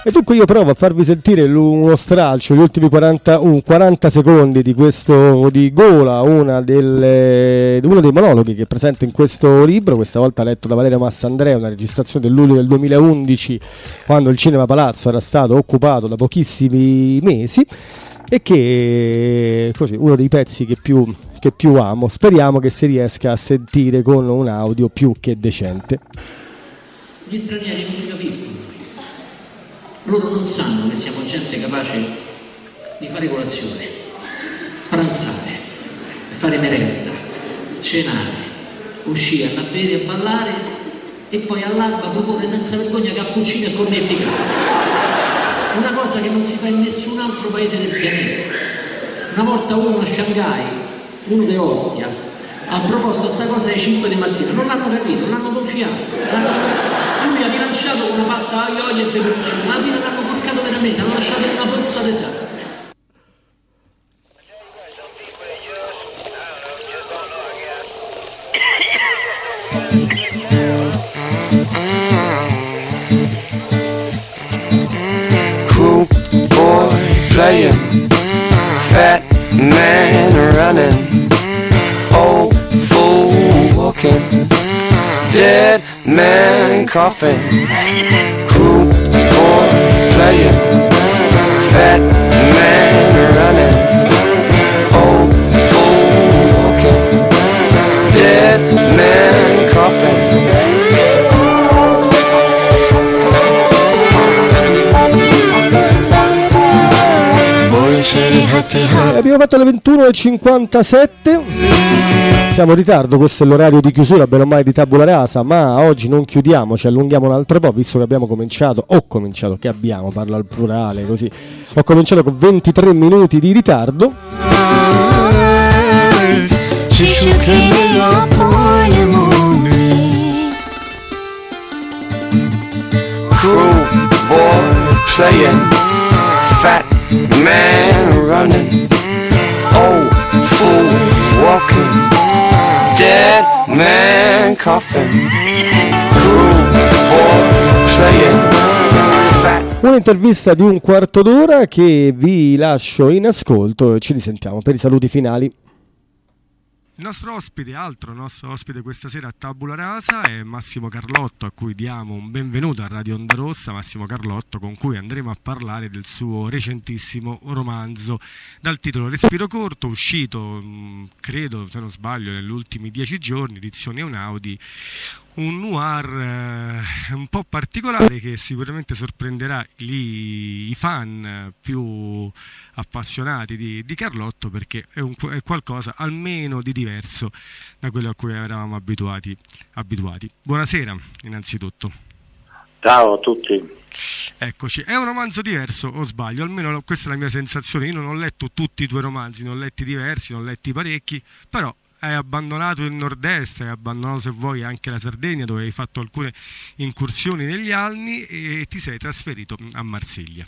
E dunque io provo a farvi sentire uno stralcio, gli ultimi quaranta, uh, quaranta secondi di questo di Gola, una delle, uno dei monologhi che è presente in questo libro, questa volta letto da Valerio Massandrea, una registrazione del luglio del duemilaundici, quando il Cinema Palazzo era stato occupato da pochissimi mesi, e che così uno dei pezzi che più, che più amo. Speriamo che si riesca a sentire con un audio più che decente. Gli stranieri non ci capiscono, loro non sanno che siamo gente capace di fare colazione, pranzare, fare merenda, cenare, uscire, andare a bere, a ballare e poi all'alba proporre senza vergogna cappuccini e cornetti caldi. Una cosa che non si fa in nessun altro paese del pianeta. Una volta uno a Shanghai, uno di Ostia, ha proposto sta cosa alle cinque di mattina, non l'hanno capito, non l'hanno gonfiato. L'hanno... Lui ha rilanciato con una pasta aglio, olio e peperoncino, alla fine l'hanno porcato veramente, hanno lasciato una pozza di sangue. Playing, fat man running, old fool walking, dead man coughing, cruel boy playing, fat man running, old fool walking, dead man coughing. Abbiamo fatto le ventuno e cinquantasette, siamo in ritardo, questo è l'orario di chiusura, bene o male, di Tabula Rasa, ma oggi non chiudiamo, ci allunghiamo un altro po', visto che abbiamo cominciato, ho cominciato, che abbiamo, parlo al plurale così, ho cominciato con ventitré minuti di ritardo. Cruel boy playing, fat man running, old fool walking, dead man coughing, cruel boy playing, fat. Un'intervista di un quarto d'ora che vi lascio in ascolto e ci risentiamo per i saluti finali. Il nostro ospite, altro nostro ospite questa sera a Tabula Rasa, è Massimo Carlotto, a cui diamo un benvenuto a Radio Onda Rossa. Massimo Carlotto, con cui andremo a parlare del suo recentissimo romanzo dal titolo Respiro corto, uscito, credo, se non sbaglio, negli ultimi dieci giorni, edizione Einaudi. Un noir eh, un po' particolare che sicuramente sorprenderà gli, i fan più appassionati di, di Carlotto, perché è, un, è qualcosa almeno di diverso da quello a cui eravamo abituati, abituati. Buonasera innanzitutto. Ciao a tutti. Eccoci, è un romanzo diverso o sbaglio? Almeno questa è la mia sensazione. Io non ho letto tutti i tuoi romanzi, ne ho letti diversi, ne ho letti parecchi, però hai abbandonato il nord-est, hai abbandonato, se vuoi, anche la Sardegna, dove hai fatto alcune incursioni negli anni, e ti sei trasferito a Marsiglia.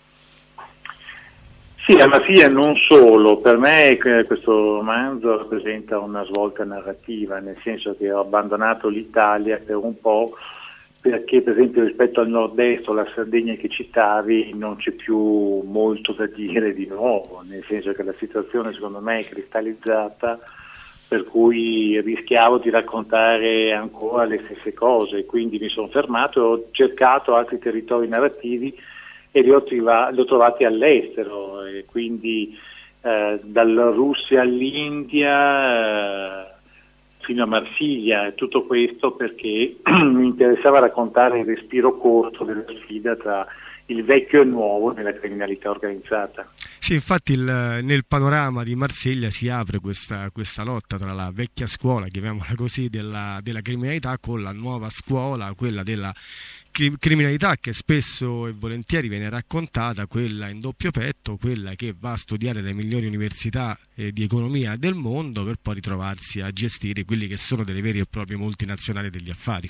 Sì, a Marsiglia non solo. Per me questo romanzo rappresenta una svolta narrativa, nel senso che ho abbandonato l'Italia per un po', perché per esempio rispetto al nord-est o alla Sardegna che citavi non c'è più molto da dire di nuovo, nel senso che la situazione secondo me è cristallizzata, per cui rischiavo di raccontare ancora le stesse cose, quindi mi sono fermato e ho cercato altri territori narrativi e li ho, triva- li ho trovati all'estero, e quindi eh, dalla Russia all'India eh, fino a Marsiglia, tutto questo perché mi interessava raccontare il respiro corto della sfida tra il vecchio e il nuovo nella criminalità organizzata. Sì, infatti il, nel panorama di Marsiglia si apre questa, questa lotta tra la vecchia scuola, chiamiamola così, della, della criminalità, con la nuova scuola, quella della cri- criminalità che spesso e volentieri viene raccontata, quella in doppio petto, quella che va a studiare le migliori università eh, di economia del mondo per poi ritrovarsi a gestire quelli che sono delle vere e proprie multinazionali degli affari.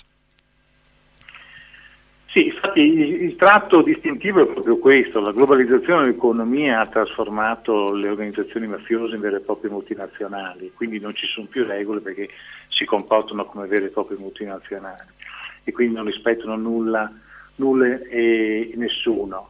Sì, infatti il, il tratto distintivo è proprio questo: la globalizzazione dell'economia ha trasformato le organizzazioni mafiose in vere e proprie multinazionali, quindi non ci sono più regole perché si comportano come vere e proprie multinazionali e quindi non rispettano nulla nulla e nessuno.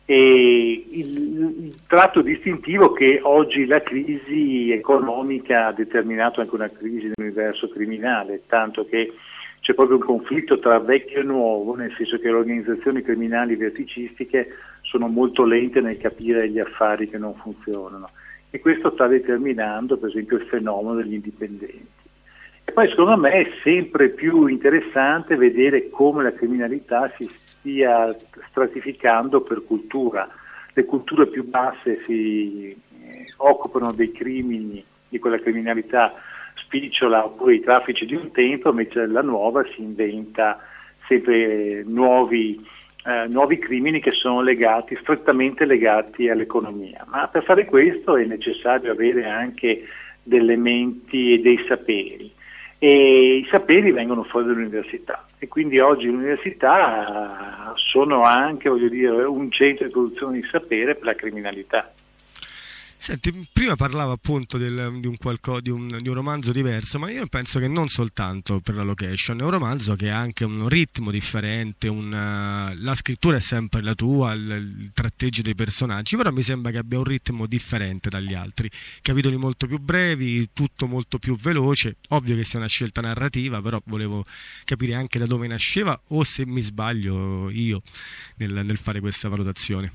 E il, il tratto distintivo che oggi la crisi economica ha determinato anche una crisi nell'universo criminale, tanto che c'è proprio un conflitto tra vecchio e nuovo, nel senso che le organizzazioni criminali verticistiche sono molto lente nel capire gli affari che non funzionano, e questo sta determinando per esempio il fenomeno degli indipendenti. E poi secondo me è sempre più interessante vedere come la criminalità si stia stratificando per cultura. Le culture più basse si eh, occupano dei crimini, di quella criminalità spicciola oppure i traffici di un tempo, mentre la nuova si inventa sempre nuovi, eh, nuovi crimini che sono legati, strettamente legati all'economia. Ma per fare questo è necessario avere anche delle menti e dei saperi, e i saperi vengono fuori dall'università, e quindi oggi le università sono anche, voglio dire, un centro di produzione di sapere per la criminalità. Senti, prima parlavo appunto del, di, un qualco, di, un, di un romanzo diverso, ma io penso che non soltanto per la location, è un romanzo che ha anche un ritmo differente, una, la scrittura è sempre la tua, il, il tratteggio dei personaggi, però mi sembra che abbia un ritmo differente dagli altri, capitoli molto più brevi, tutto molto più veloce, ovvio che sia una scelta narrativa, però volevo capire anche da dove nasceva, o se mi sbaglio io nel, nel fare questa valutazione.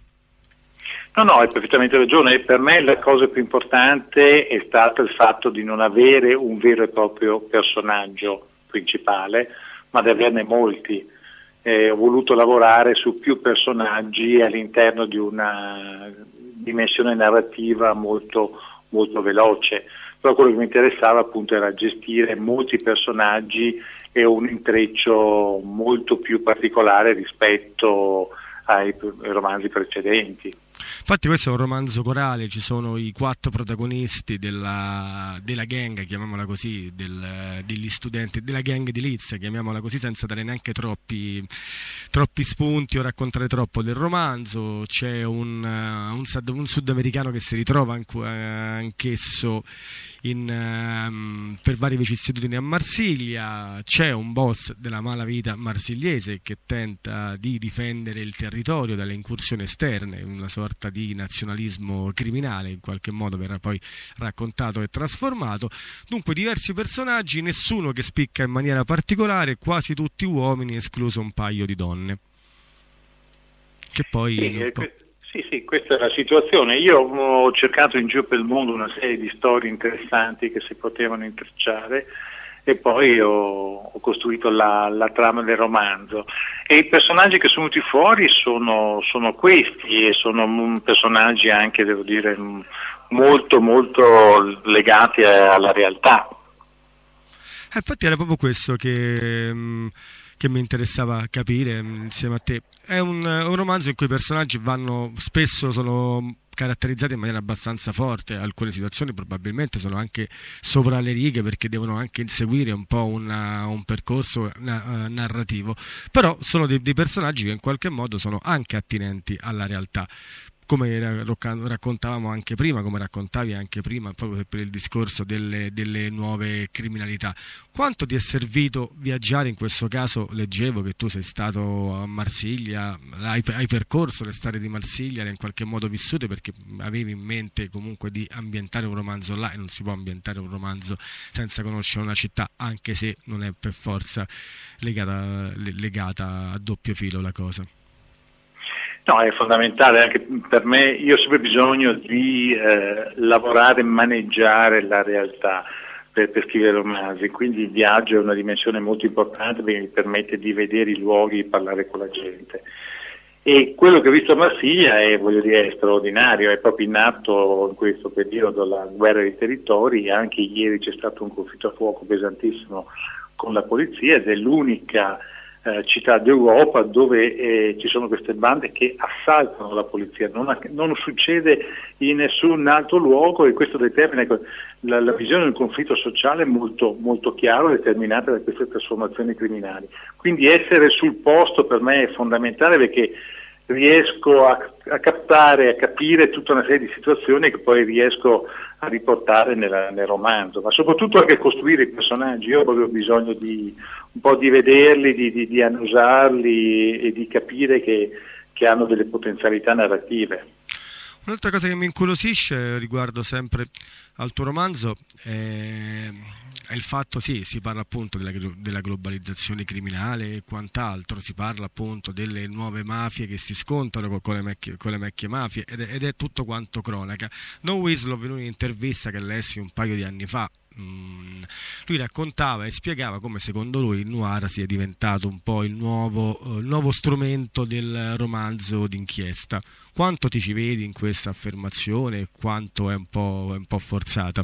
No, no, hai perfettamente ragione. Per me la cosa più importante è stato il fatto di non avere un vero e proprio personaggio principale, ma di averne molti. Eh, ho voluto lavorare su più personaggi all'interno di una dimensione narrativa molto, molto veloce. Però quello che mi interessava appunto era gestire molti personaggi e un intreccio molto più particolare rispetto ai romanzi precedenti. Infatti questo è un romanzo corale, ci sono i quattro protagonisti della, della gang, chiamiamola così, del, degli studenti, della gang di Leeds, chiamiamola così, senza dare neanche troppi, troppi spunti o raccontare troppo del romanzo. C'è un, un, un sudamericano che si ritrova anche, anch'esso in, um, per varie vicissitudini a Marsiglia, c'è un boss della malavita marsigliese che tenta di difendere il territorio dalle incursioni esterne, una sorta di nazionalismo criminale, in qualche modo verrà poi raccontato e trasformato. Dunque diversi personaggi, nessuno che spicca in maniera particolare, quasi tutti uomini, escluso un paio di donne. Che poi sì, eh, que- sì, sì, questa è la situazione. Io ho cercato in giro per il mondo una serie di storie interessanti che si potevano intrecciare, e poi ho, ho costruito la, la trama del romanzo, e i personaggi che sono venuti fuori sono, sono questi, e sono personaggi anche, devo dire, molto molto legati alla realtà. Eh, infatti era proprio questo che, che mi interessava capire insieme a te. È un, un romanzo in cui i personaggi vanno, spesso sono caratterizzati in maniera abbastanza forte, alcune situazioni probabilmente sono anche sopra le righe perché devono anche inseguire un po' una, un percorso na, uh, narrativo, però sono dei, dei personaggi che in qualche modo sono anche attinenti alla realtà, come raccontavamo anche prima, come raccontavi anche prima proprio per il discorso delle, delle nuove criminalità. Quanto ti è servito viaggiare? In questo caso leggevo che tu sei stato a Marsiglia, hai, hai percorso le strade di Marsiglia, le hai in qualche modo vissute perché avevi in mente comunque di ambientare un romanzo là, e non si può ambientare un romanzo senza conoscere una città, anche se non è per forza legata, legata a doppio filo la cosa. No, è fondamentale anche per me. Io ho sempre bisogno di eh, lavorare e maneggiare la realtà per, per scrivere romanzi, quindi il viaggio è una dimensione molto importante perché mi permette di vedere i luoghi e parlare con la gente. E quello che ho visto a Marsiglia è, voglio dire, è straordinario, è proprio in atto in questo periodo la guerra dei territori. Anche ieri c'è stato un conflitto a fuoco pesantissimo con la polizia, ed è l'unica Eh, città d'Europa dove eh, ci sono queste bande che assaltano la polizia. Non, non succede in nessun altro luogo, e questo determina la, la visione del conflitto sociale molto, molto chiaro, determinata da queste trasformazioni criminali. Quindi essere sul posto per me è fondamentale, perché riesco a, a captare, a capire tutta una serie di situazioni che poi riesco a riportare nella, nel romanzo, ma soprattutto anche costruire i personaggi. Io ho proprio bisogno di un po' di vederli, di, di, di annusarli e di capire che, che hanno delle potenzialità narrative. Un'altra cosa che mi incuriosisce riguardo sempre al tuo romanzo è, è il fatto, sì, si parla appunto della, della globalizzazione criminale e quant'altro, si parla appunto delle nuove mafie che si scontrano con le, mecchie, con le vecchie mafie ed è, ed è tutto quanto cronaca. Don Winslow, in un'intervista che lessi un paio di anni fa, mh, lui raccontava e spiegava come secondo lui il noir sia diventato un po' il nuovo, uh, il nuovo strumento del romanzo d'inchiesta. Quanto ti ci vedi in questa affermazione e quanto è un po', è un po' forzata?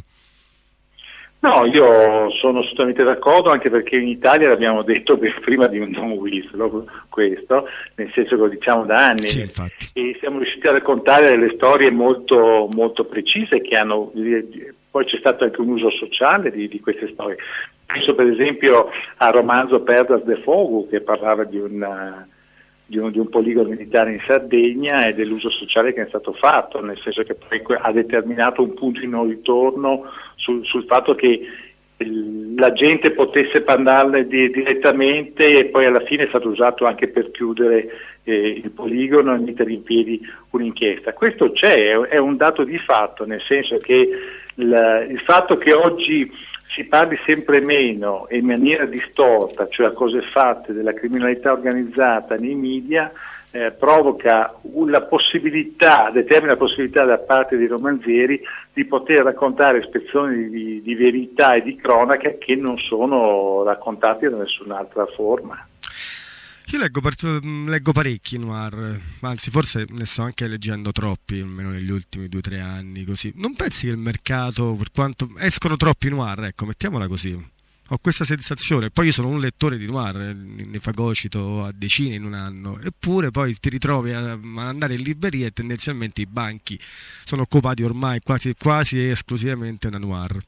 No, io sono assolutamente d'accordo, anche perché in Italia l'abbiamo detto prima di un Don Winslow questo, nel senso che lo diciamo da anni, sì, infatti. E siamo riusciti a raccontare delle storie molto, molto precise che hanno, poi c'è stato anche un uso sociale di, di queste storie. Penso per esempio al romanzo Perdas de Fogo, che parlava di una Di un, di un poligono militare in Sardegna e dell'uso sociale che è stato fatto, nel senso che poi ha determinato un punto di non ritorno sul, sul fatto che il, la gente potesse parlarne di, direttamente, e poi alla fine è stato usato anche per chiudere eh, il poligono e mettere in piedi un'inchiesta. Questo c'è, è, è un dato di fatto, nel senso che il, il fatto che oggi si parli sempre meno e in maniera distorta, cioè a cose fatte della criminalità organizzata nei media, eh, provoca la possibilità, determina la possibilità da parte dei romanzieri di poter raccontare spezzoni di, di verità e di cronaca che non sono raccontati da nessun'altra forma. Io leggo, leggo parecchi noir, anzi forse ne sto anche leggendo troppi, almeno negli ultimi due o tre anni, così. Non pensi che il mercato, per quanto escono troppi noir, ecco, mettiamola così, ho questa sensazione, poi io sono un lettore di noir, ne fagocito a decine in un anno, eppure poi ti ritrovi a, a andare in libreria e tendenzialmente i banchi sono occupati ormai quasi, quasi esclusivamente da noir.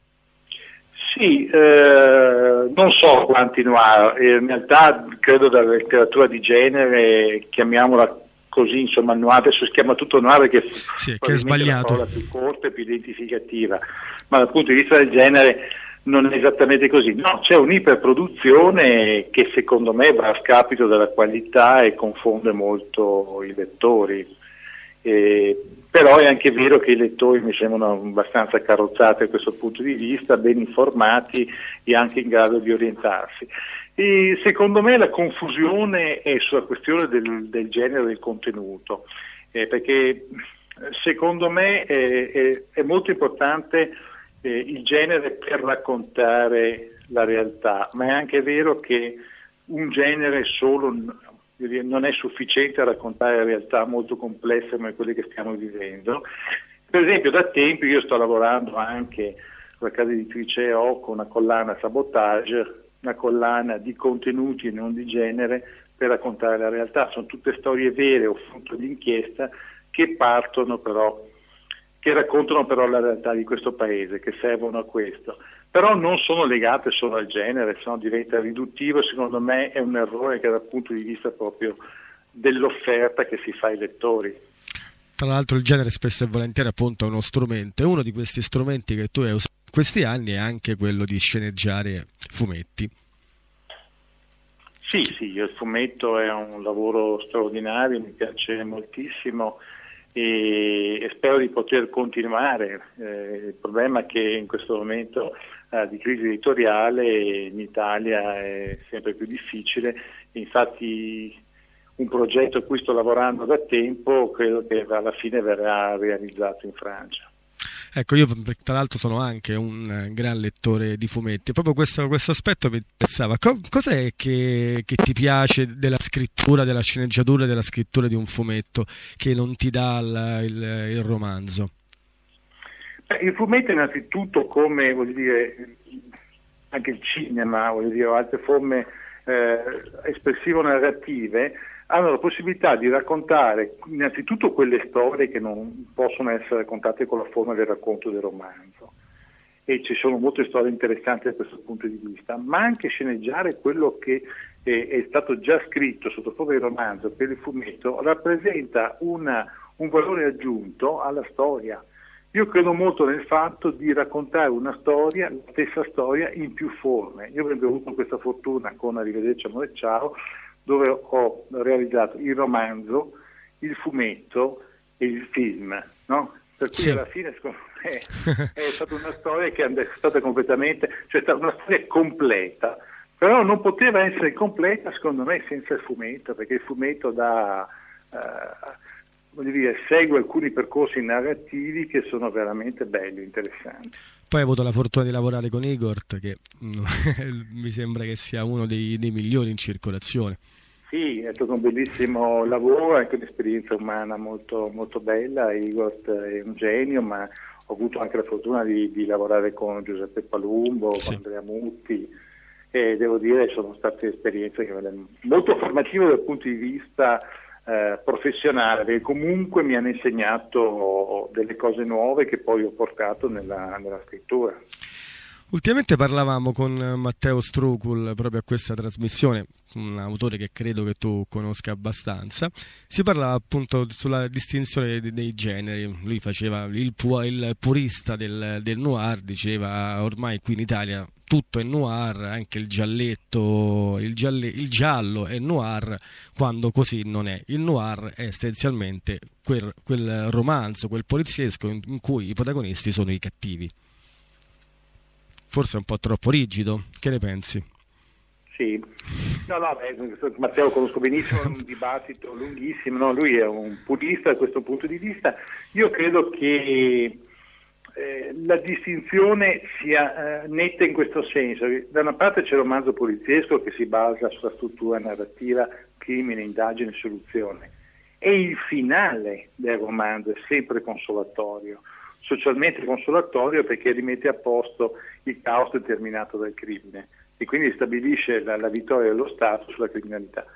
Sì, eh, non so quanti noir, in realtà credo dalla letteratura di genere, chiamiamola così, insomma noir, adesso si chiama tutto noir perché sì, che è sbagliato, è la parola più corta e più identificativa, ma dal punto di vista del genere non è esattamente così. No, c'è un'iperproduzione che secondo me va a scapito della qualità e confonde molto i lettori. Eh, però è anche vero che i lettori mi sembrano abbastanza carrozzati da questo punto di vista, ben informati e anche in grado di orientarsi. E secondo me la confusione è sulla questione del, del genere del contenuto, eh, perché secondo me è, è, è molto importante eh, il genere per raccontare la realtà, ma è anche vero che un genere solo non è sufficiente a raccontare realtà molto complesse come quelle che stiamo vivendo. Per esempio, da tempo io sto lavorando anche con la casa editrice E O con una collana Sabotage, una collana di contenuti e non di genere per raccontare la realtà. Sono tutte storie vere o frutto di inchiesta che partono però, che raccontano però la realtà di questo paese, che servono a questo. Però non sono legate solo al genere, se no diventa riduttivo, secondo me è un errore che dal punto di vista proprio dell'offerta che si fa ai lettori. Tra l'altro il genere spesso e volentieri appunto è uno strumento, e uno di questi strumenti che tu hai usato in questi anni è anche quello di sceneggiare fumetti. Sì, sì, il fumetto è un lavoro straordinario, mi piace moltissimo e, e spero di poter continuare. Eh, il problema è che in questo momento eh, di crisi editoriale in Italia è sempre più difficile, infatti un progetto a cui sto lavorando da tempo credo che alla fine verrà realizzato in Francia. Ecco, io tra l'altro sono anche un gran lettore di fumetti, proprio questo, questo aspetto mi interessava. Co- cos'è che, che ti piace della scrittura, della sceneggiatura, della scrittura di un fumetto che non ti dà il, il, il romanzo? Beh, il fumetto innanzitutto, come voglio dire, anche il cinema, voglio dire, o altre forme eh, espressivo-narrative, hanno la possibilità di raccontare innanzitutto quelle storie che non possono essere raccontate con la forma del racconto del romanzo, e ci sono molte storie interessanti da questo punto di vista, ma anche sceneggiare quello che è, è stato già scritto sotto forma di romanzo per il fumetto, rappresenta una, un valore aggiunto alla storia. Io credo molto nel fatto di raccontare una storia, la stessa storia, in più forme. Io avevo avuto questa fortuna con Arrivederci Amore Ciao, dove ho realizzato il romanzo, il fumetto e il film, no? Per cui sì. alla fine secondo me è stata una storia che è stata completamente, cioè è stata una storia completa, però non poteva essere completa secondo me senza il fumetto, perché il fumetto dà... Uh, voglio dire, segue alcuni percorsi narrativi che sono veramente belli, interessanti. Poi hai avuto la fortuna di lavorare con Igor, che mi sembra che sia uno dei, dei migliori in circolazione. Sì, è stato un bellissimo lavoro, anche un'esperienza umana molto, molto bella. Igor è un genio, ma ho avuto anche la fortuna di, di lavorare con Giuseppe Palumbo, sì. con Andrea Mutti, e devo dire che sono state esperienze che molto formative dal punto di vista Eh, professionale, che comunque mi hanno insegnato delle cose nuove che poi ho portato nella, nella scrittura. Ultimamente parlavamo con Matteo Strucul proprio a questa trasmissione, un autore che credo che tu conosca abbastanza. Si parlava appunto sulla distinzione dei, dei generi. Lui faceva il, pu- il purista del, del noir, diceva ormai qui in Italia tutto è noir, anche il gialletto, il, gialle, il giallo è noir, quando così non è. Il noir è essenzialmente quel, quel romanzo, quel poliziesco in, in cui i protagonisti sono i cattivi. Forse è un po' troppo rigido, che ne pensi? Sì, no, no, beh, Matteo conosco benissimo, è un dibattito lunghissimo, no? Lui è un purista da questo punto di vista. Io credo che eh, la distinzione sia eh, netta in questo senso. Da una parte c'è il romanzo poliziesco che si basa sulla struttura narrativa, crimine, indagine, soluzione, e il finale del romanzo è sempre consolatorio. Socialmente consolatorio perché rimette a posto il caos determinato dal crimine e quindi stabilisce la, la vittoria dello Stato sulla criminalità.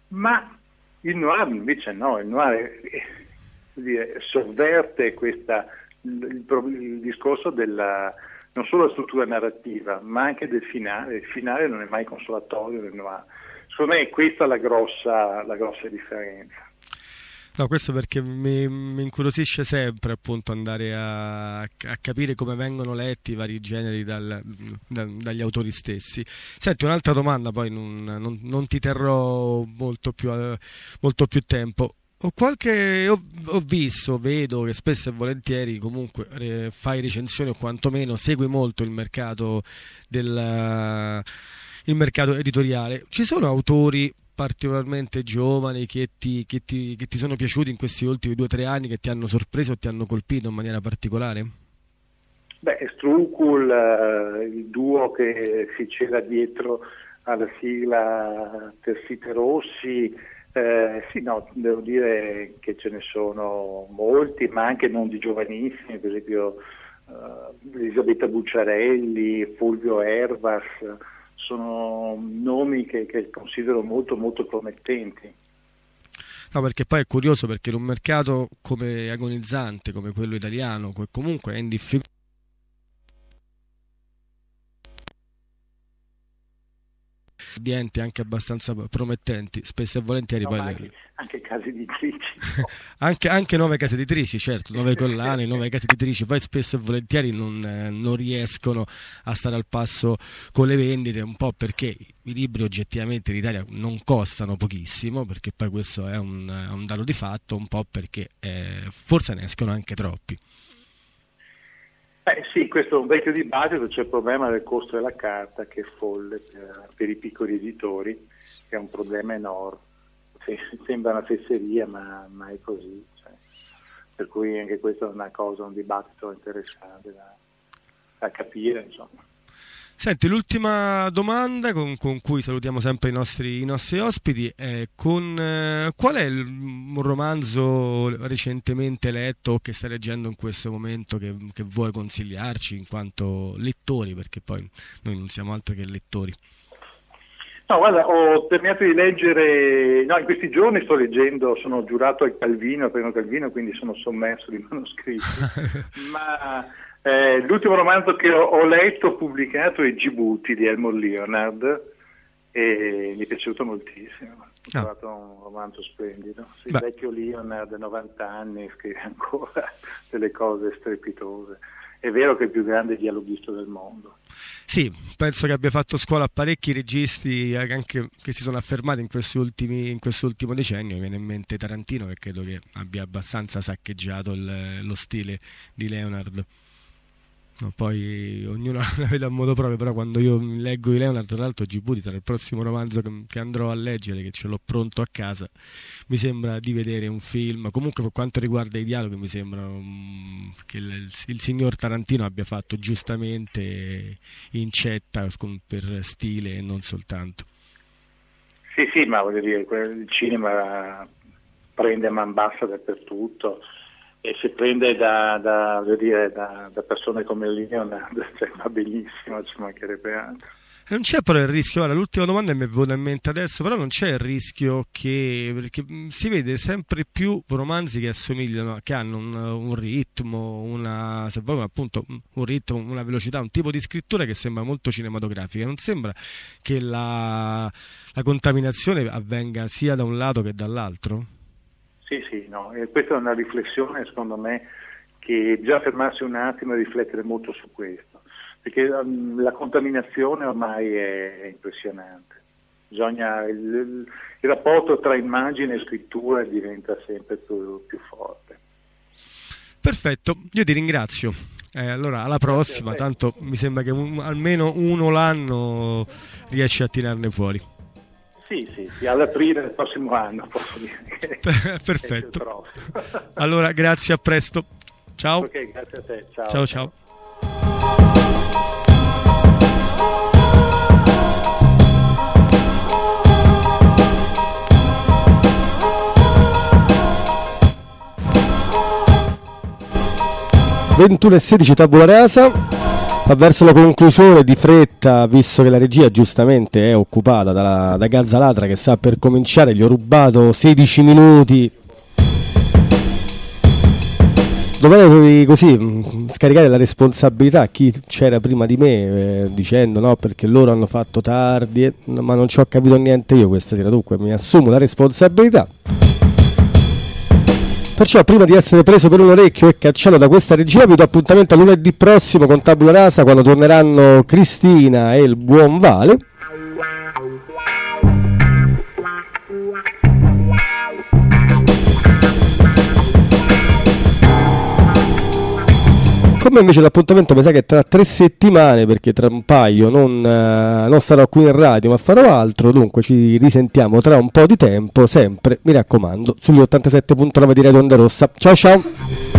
Ma il noir invece no, il noir è, è, dire, sovverte questa, il, il, il discorso della non solo la struttura narrativa ma anche del finale. Il finale non è mai consolatorio nel noir. Secondo me è questa la grossa, la grossa differenza. No, questo perché mi, mi incuriosisce sempre appunto andare a, a capire come vengono letti i vari generi dal, da, dagli autori stessi. Senti, un'altra domanda, poi non, non, non ti terrò molto più, uh, molto più tempo. Ho, qualche, ho, ho visto, vedo che spesso e volentieri comunque eh, fai recensioni o quantomeno segui molto il mercato del, uh, il mercato editoriale. Ci sono autori particolarmente giovani che ti, che, ti, che ti sono piaciuti in questi ultimi due o tre anni, che ti hanno sorpreso o ti hanno colpito in maniera particolare? Beh, Strucul, eh, il duo che si c'era dietro alla sigla Tersite Rossi, eh, sì, no, devo dire che ce ne sono molti, ma anche non di giovanissimi, per esempio eh, Elisabetta Bucciarelli, Fulvio Ervas, sono nomi che, che considero molto molto promettenti. No, perché poi è curioso, perché in un mercato come agonizzante come quello italiano, che comunque è in difficoltà, ambienti anche abbastanza promettenti, spesso e volentieri, no, poi anche, le... anche case editrici anche, anche nuove case editrici, certo, nuove collane, nuove case editrici, poi spesso e volentieri non, eh, non riescono a stare al passo con le vendite, un po' perché i libri oggettivamente in Italia non costano pochissimo, perché poi questo è un, un dato di fatto, un po' perché eh, forse ne escono anche troppi. Eh sì, questo è un vecchio dibattito, c'è il problema del costo della carta che è folle per, per i piccoli editori, che è un problema enorme. Sì, sembra una fesseria, ma, ma è così. Cioè. Per cui anche questo è una cosa, un dibattito interessante da, da capire, insomma. Senti, l'ultima domanda con, con cui salutiamo sempre i nostri, i nostri ospiti è con eh, qual è il, un romanzo recentemente letto o che stai leggendo in questo momento che, che vuoi consigliarci in quanto lettori, perché poi noi non siamo altro che lettori. No, guarda, ho terminato di leggere, no, in questi giorni sto leggendo, sono giurato al Calvino, al premio Calvino, quindi sono sommerso di manoscritti, ma... Eh, l'ultimo romanzo che ho, ho letto, pubblicato, è Djibouti di Elmore Leonard, e mi è piaciuto moltissimo. Ho Ah. trovato un romanzo splendido. Sì, il Beh. vecchio Leonard, novanta anni, scrive ancora delle cose strepitose. È vero che è il più grande dialoghista del mondo. Sì, penso che abbia fatto scuola a parecchi registi eh, anche che si sono affermati in questi ultimi in quest'ultimo decennio. Mi viene in mente Tarantino, che credo che abbia abbastanza saccheggiato il- lo stile di Leonard. No, poi ognuno la vede a modo proprio, però quando io leggo di Leonard, tra l'altro Gibuti sarà il prossimo romanzo che, che andrò a leggere, che ce l'ho pronto a casa, mi sembra di vedere un film. Comunque per quanto riguarda i dialoghi mi sembra mm, che il, il signor Tarantino abbia fatto giustamente incetta con- per stile e non soltanto. Sì, sì, ma voglio dire, quel- il cinema prende a man bassa dappertutto e si prende da, da, voglio dire, da, da persone come Leonard, cioè, va benissimo, ci mancherebbe altro. E non c'è però il rischio, guarda, l'ultima domanda mi è venuta in mente adesso, però non c'è il rischio che, perché mh, si vede sempre più romanzi che assomigliano, che hanno un, un ritmo, una, se vuoi, appunto un ritmo, una velocità, un tipo di scrittura che sembra molto cinematografica. Non sembra che la, la contaminazione avvenga sia da un lato che dall'altro? Sì, sì, no, e questa è una riflessione secondo me che bisogna fermarsi un attimo e riflettere molto su questo, perché um, la contaminazione ormai è, è impressionante. Bisogna, il, il, il rapporto tra immagine e scrittura diventa sempre più, più forte. Perfetto, io ti ringrazio. Eh, allora alla prossima, tanto mi sembra che un- almeno uno l'anno riesce a tirarne fuori. Sì, sì, sì, all'aprile del prossimo anno posso dire che Perfetto. è il prossimo. Allora, grazie, a presto. Ciao. Ok, grazie a te. Ciao. Ciao, ciao. ventuno e sedici tabula rasa, va verso la conclusione di fretta, visto che la regia giustamente è occupata da, da Gazzalatra che sta per cominciare. Gli ho rubato sedici minuti. Dovrei così mh, scaricare la responsabilità a chi c'era prima di me, eh, dicendo no perché loro hanno fatto tardi, eh, no, ma non ci ho capito niente io questa sera, dunque mi assumo la responsabilità. Perciò prima di essere preso per un orecchio e cacciato da questa regia vi do appuntamento a lunedì prossimo con Tabula Rasa, quando torneranno Cristina e il buon Vale. Come invece l'appuntamento mi sa che è tra tre settimane, perché tra un paio non, eh, non starò qui in radio ma farò altro, dunque ci risentiamo tra un po' di tempo, sempre, mi raccomando, sugli ottantasette virgola nove di Radio Onda Rossa. Ciao ciao!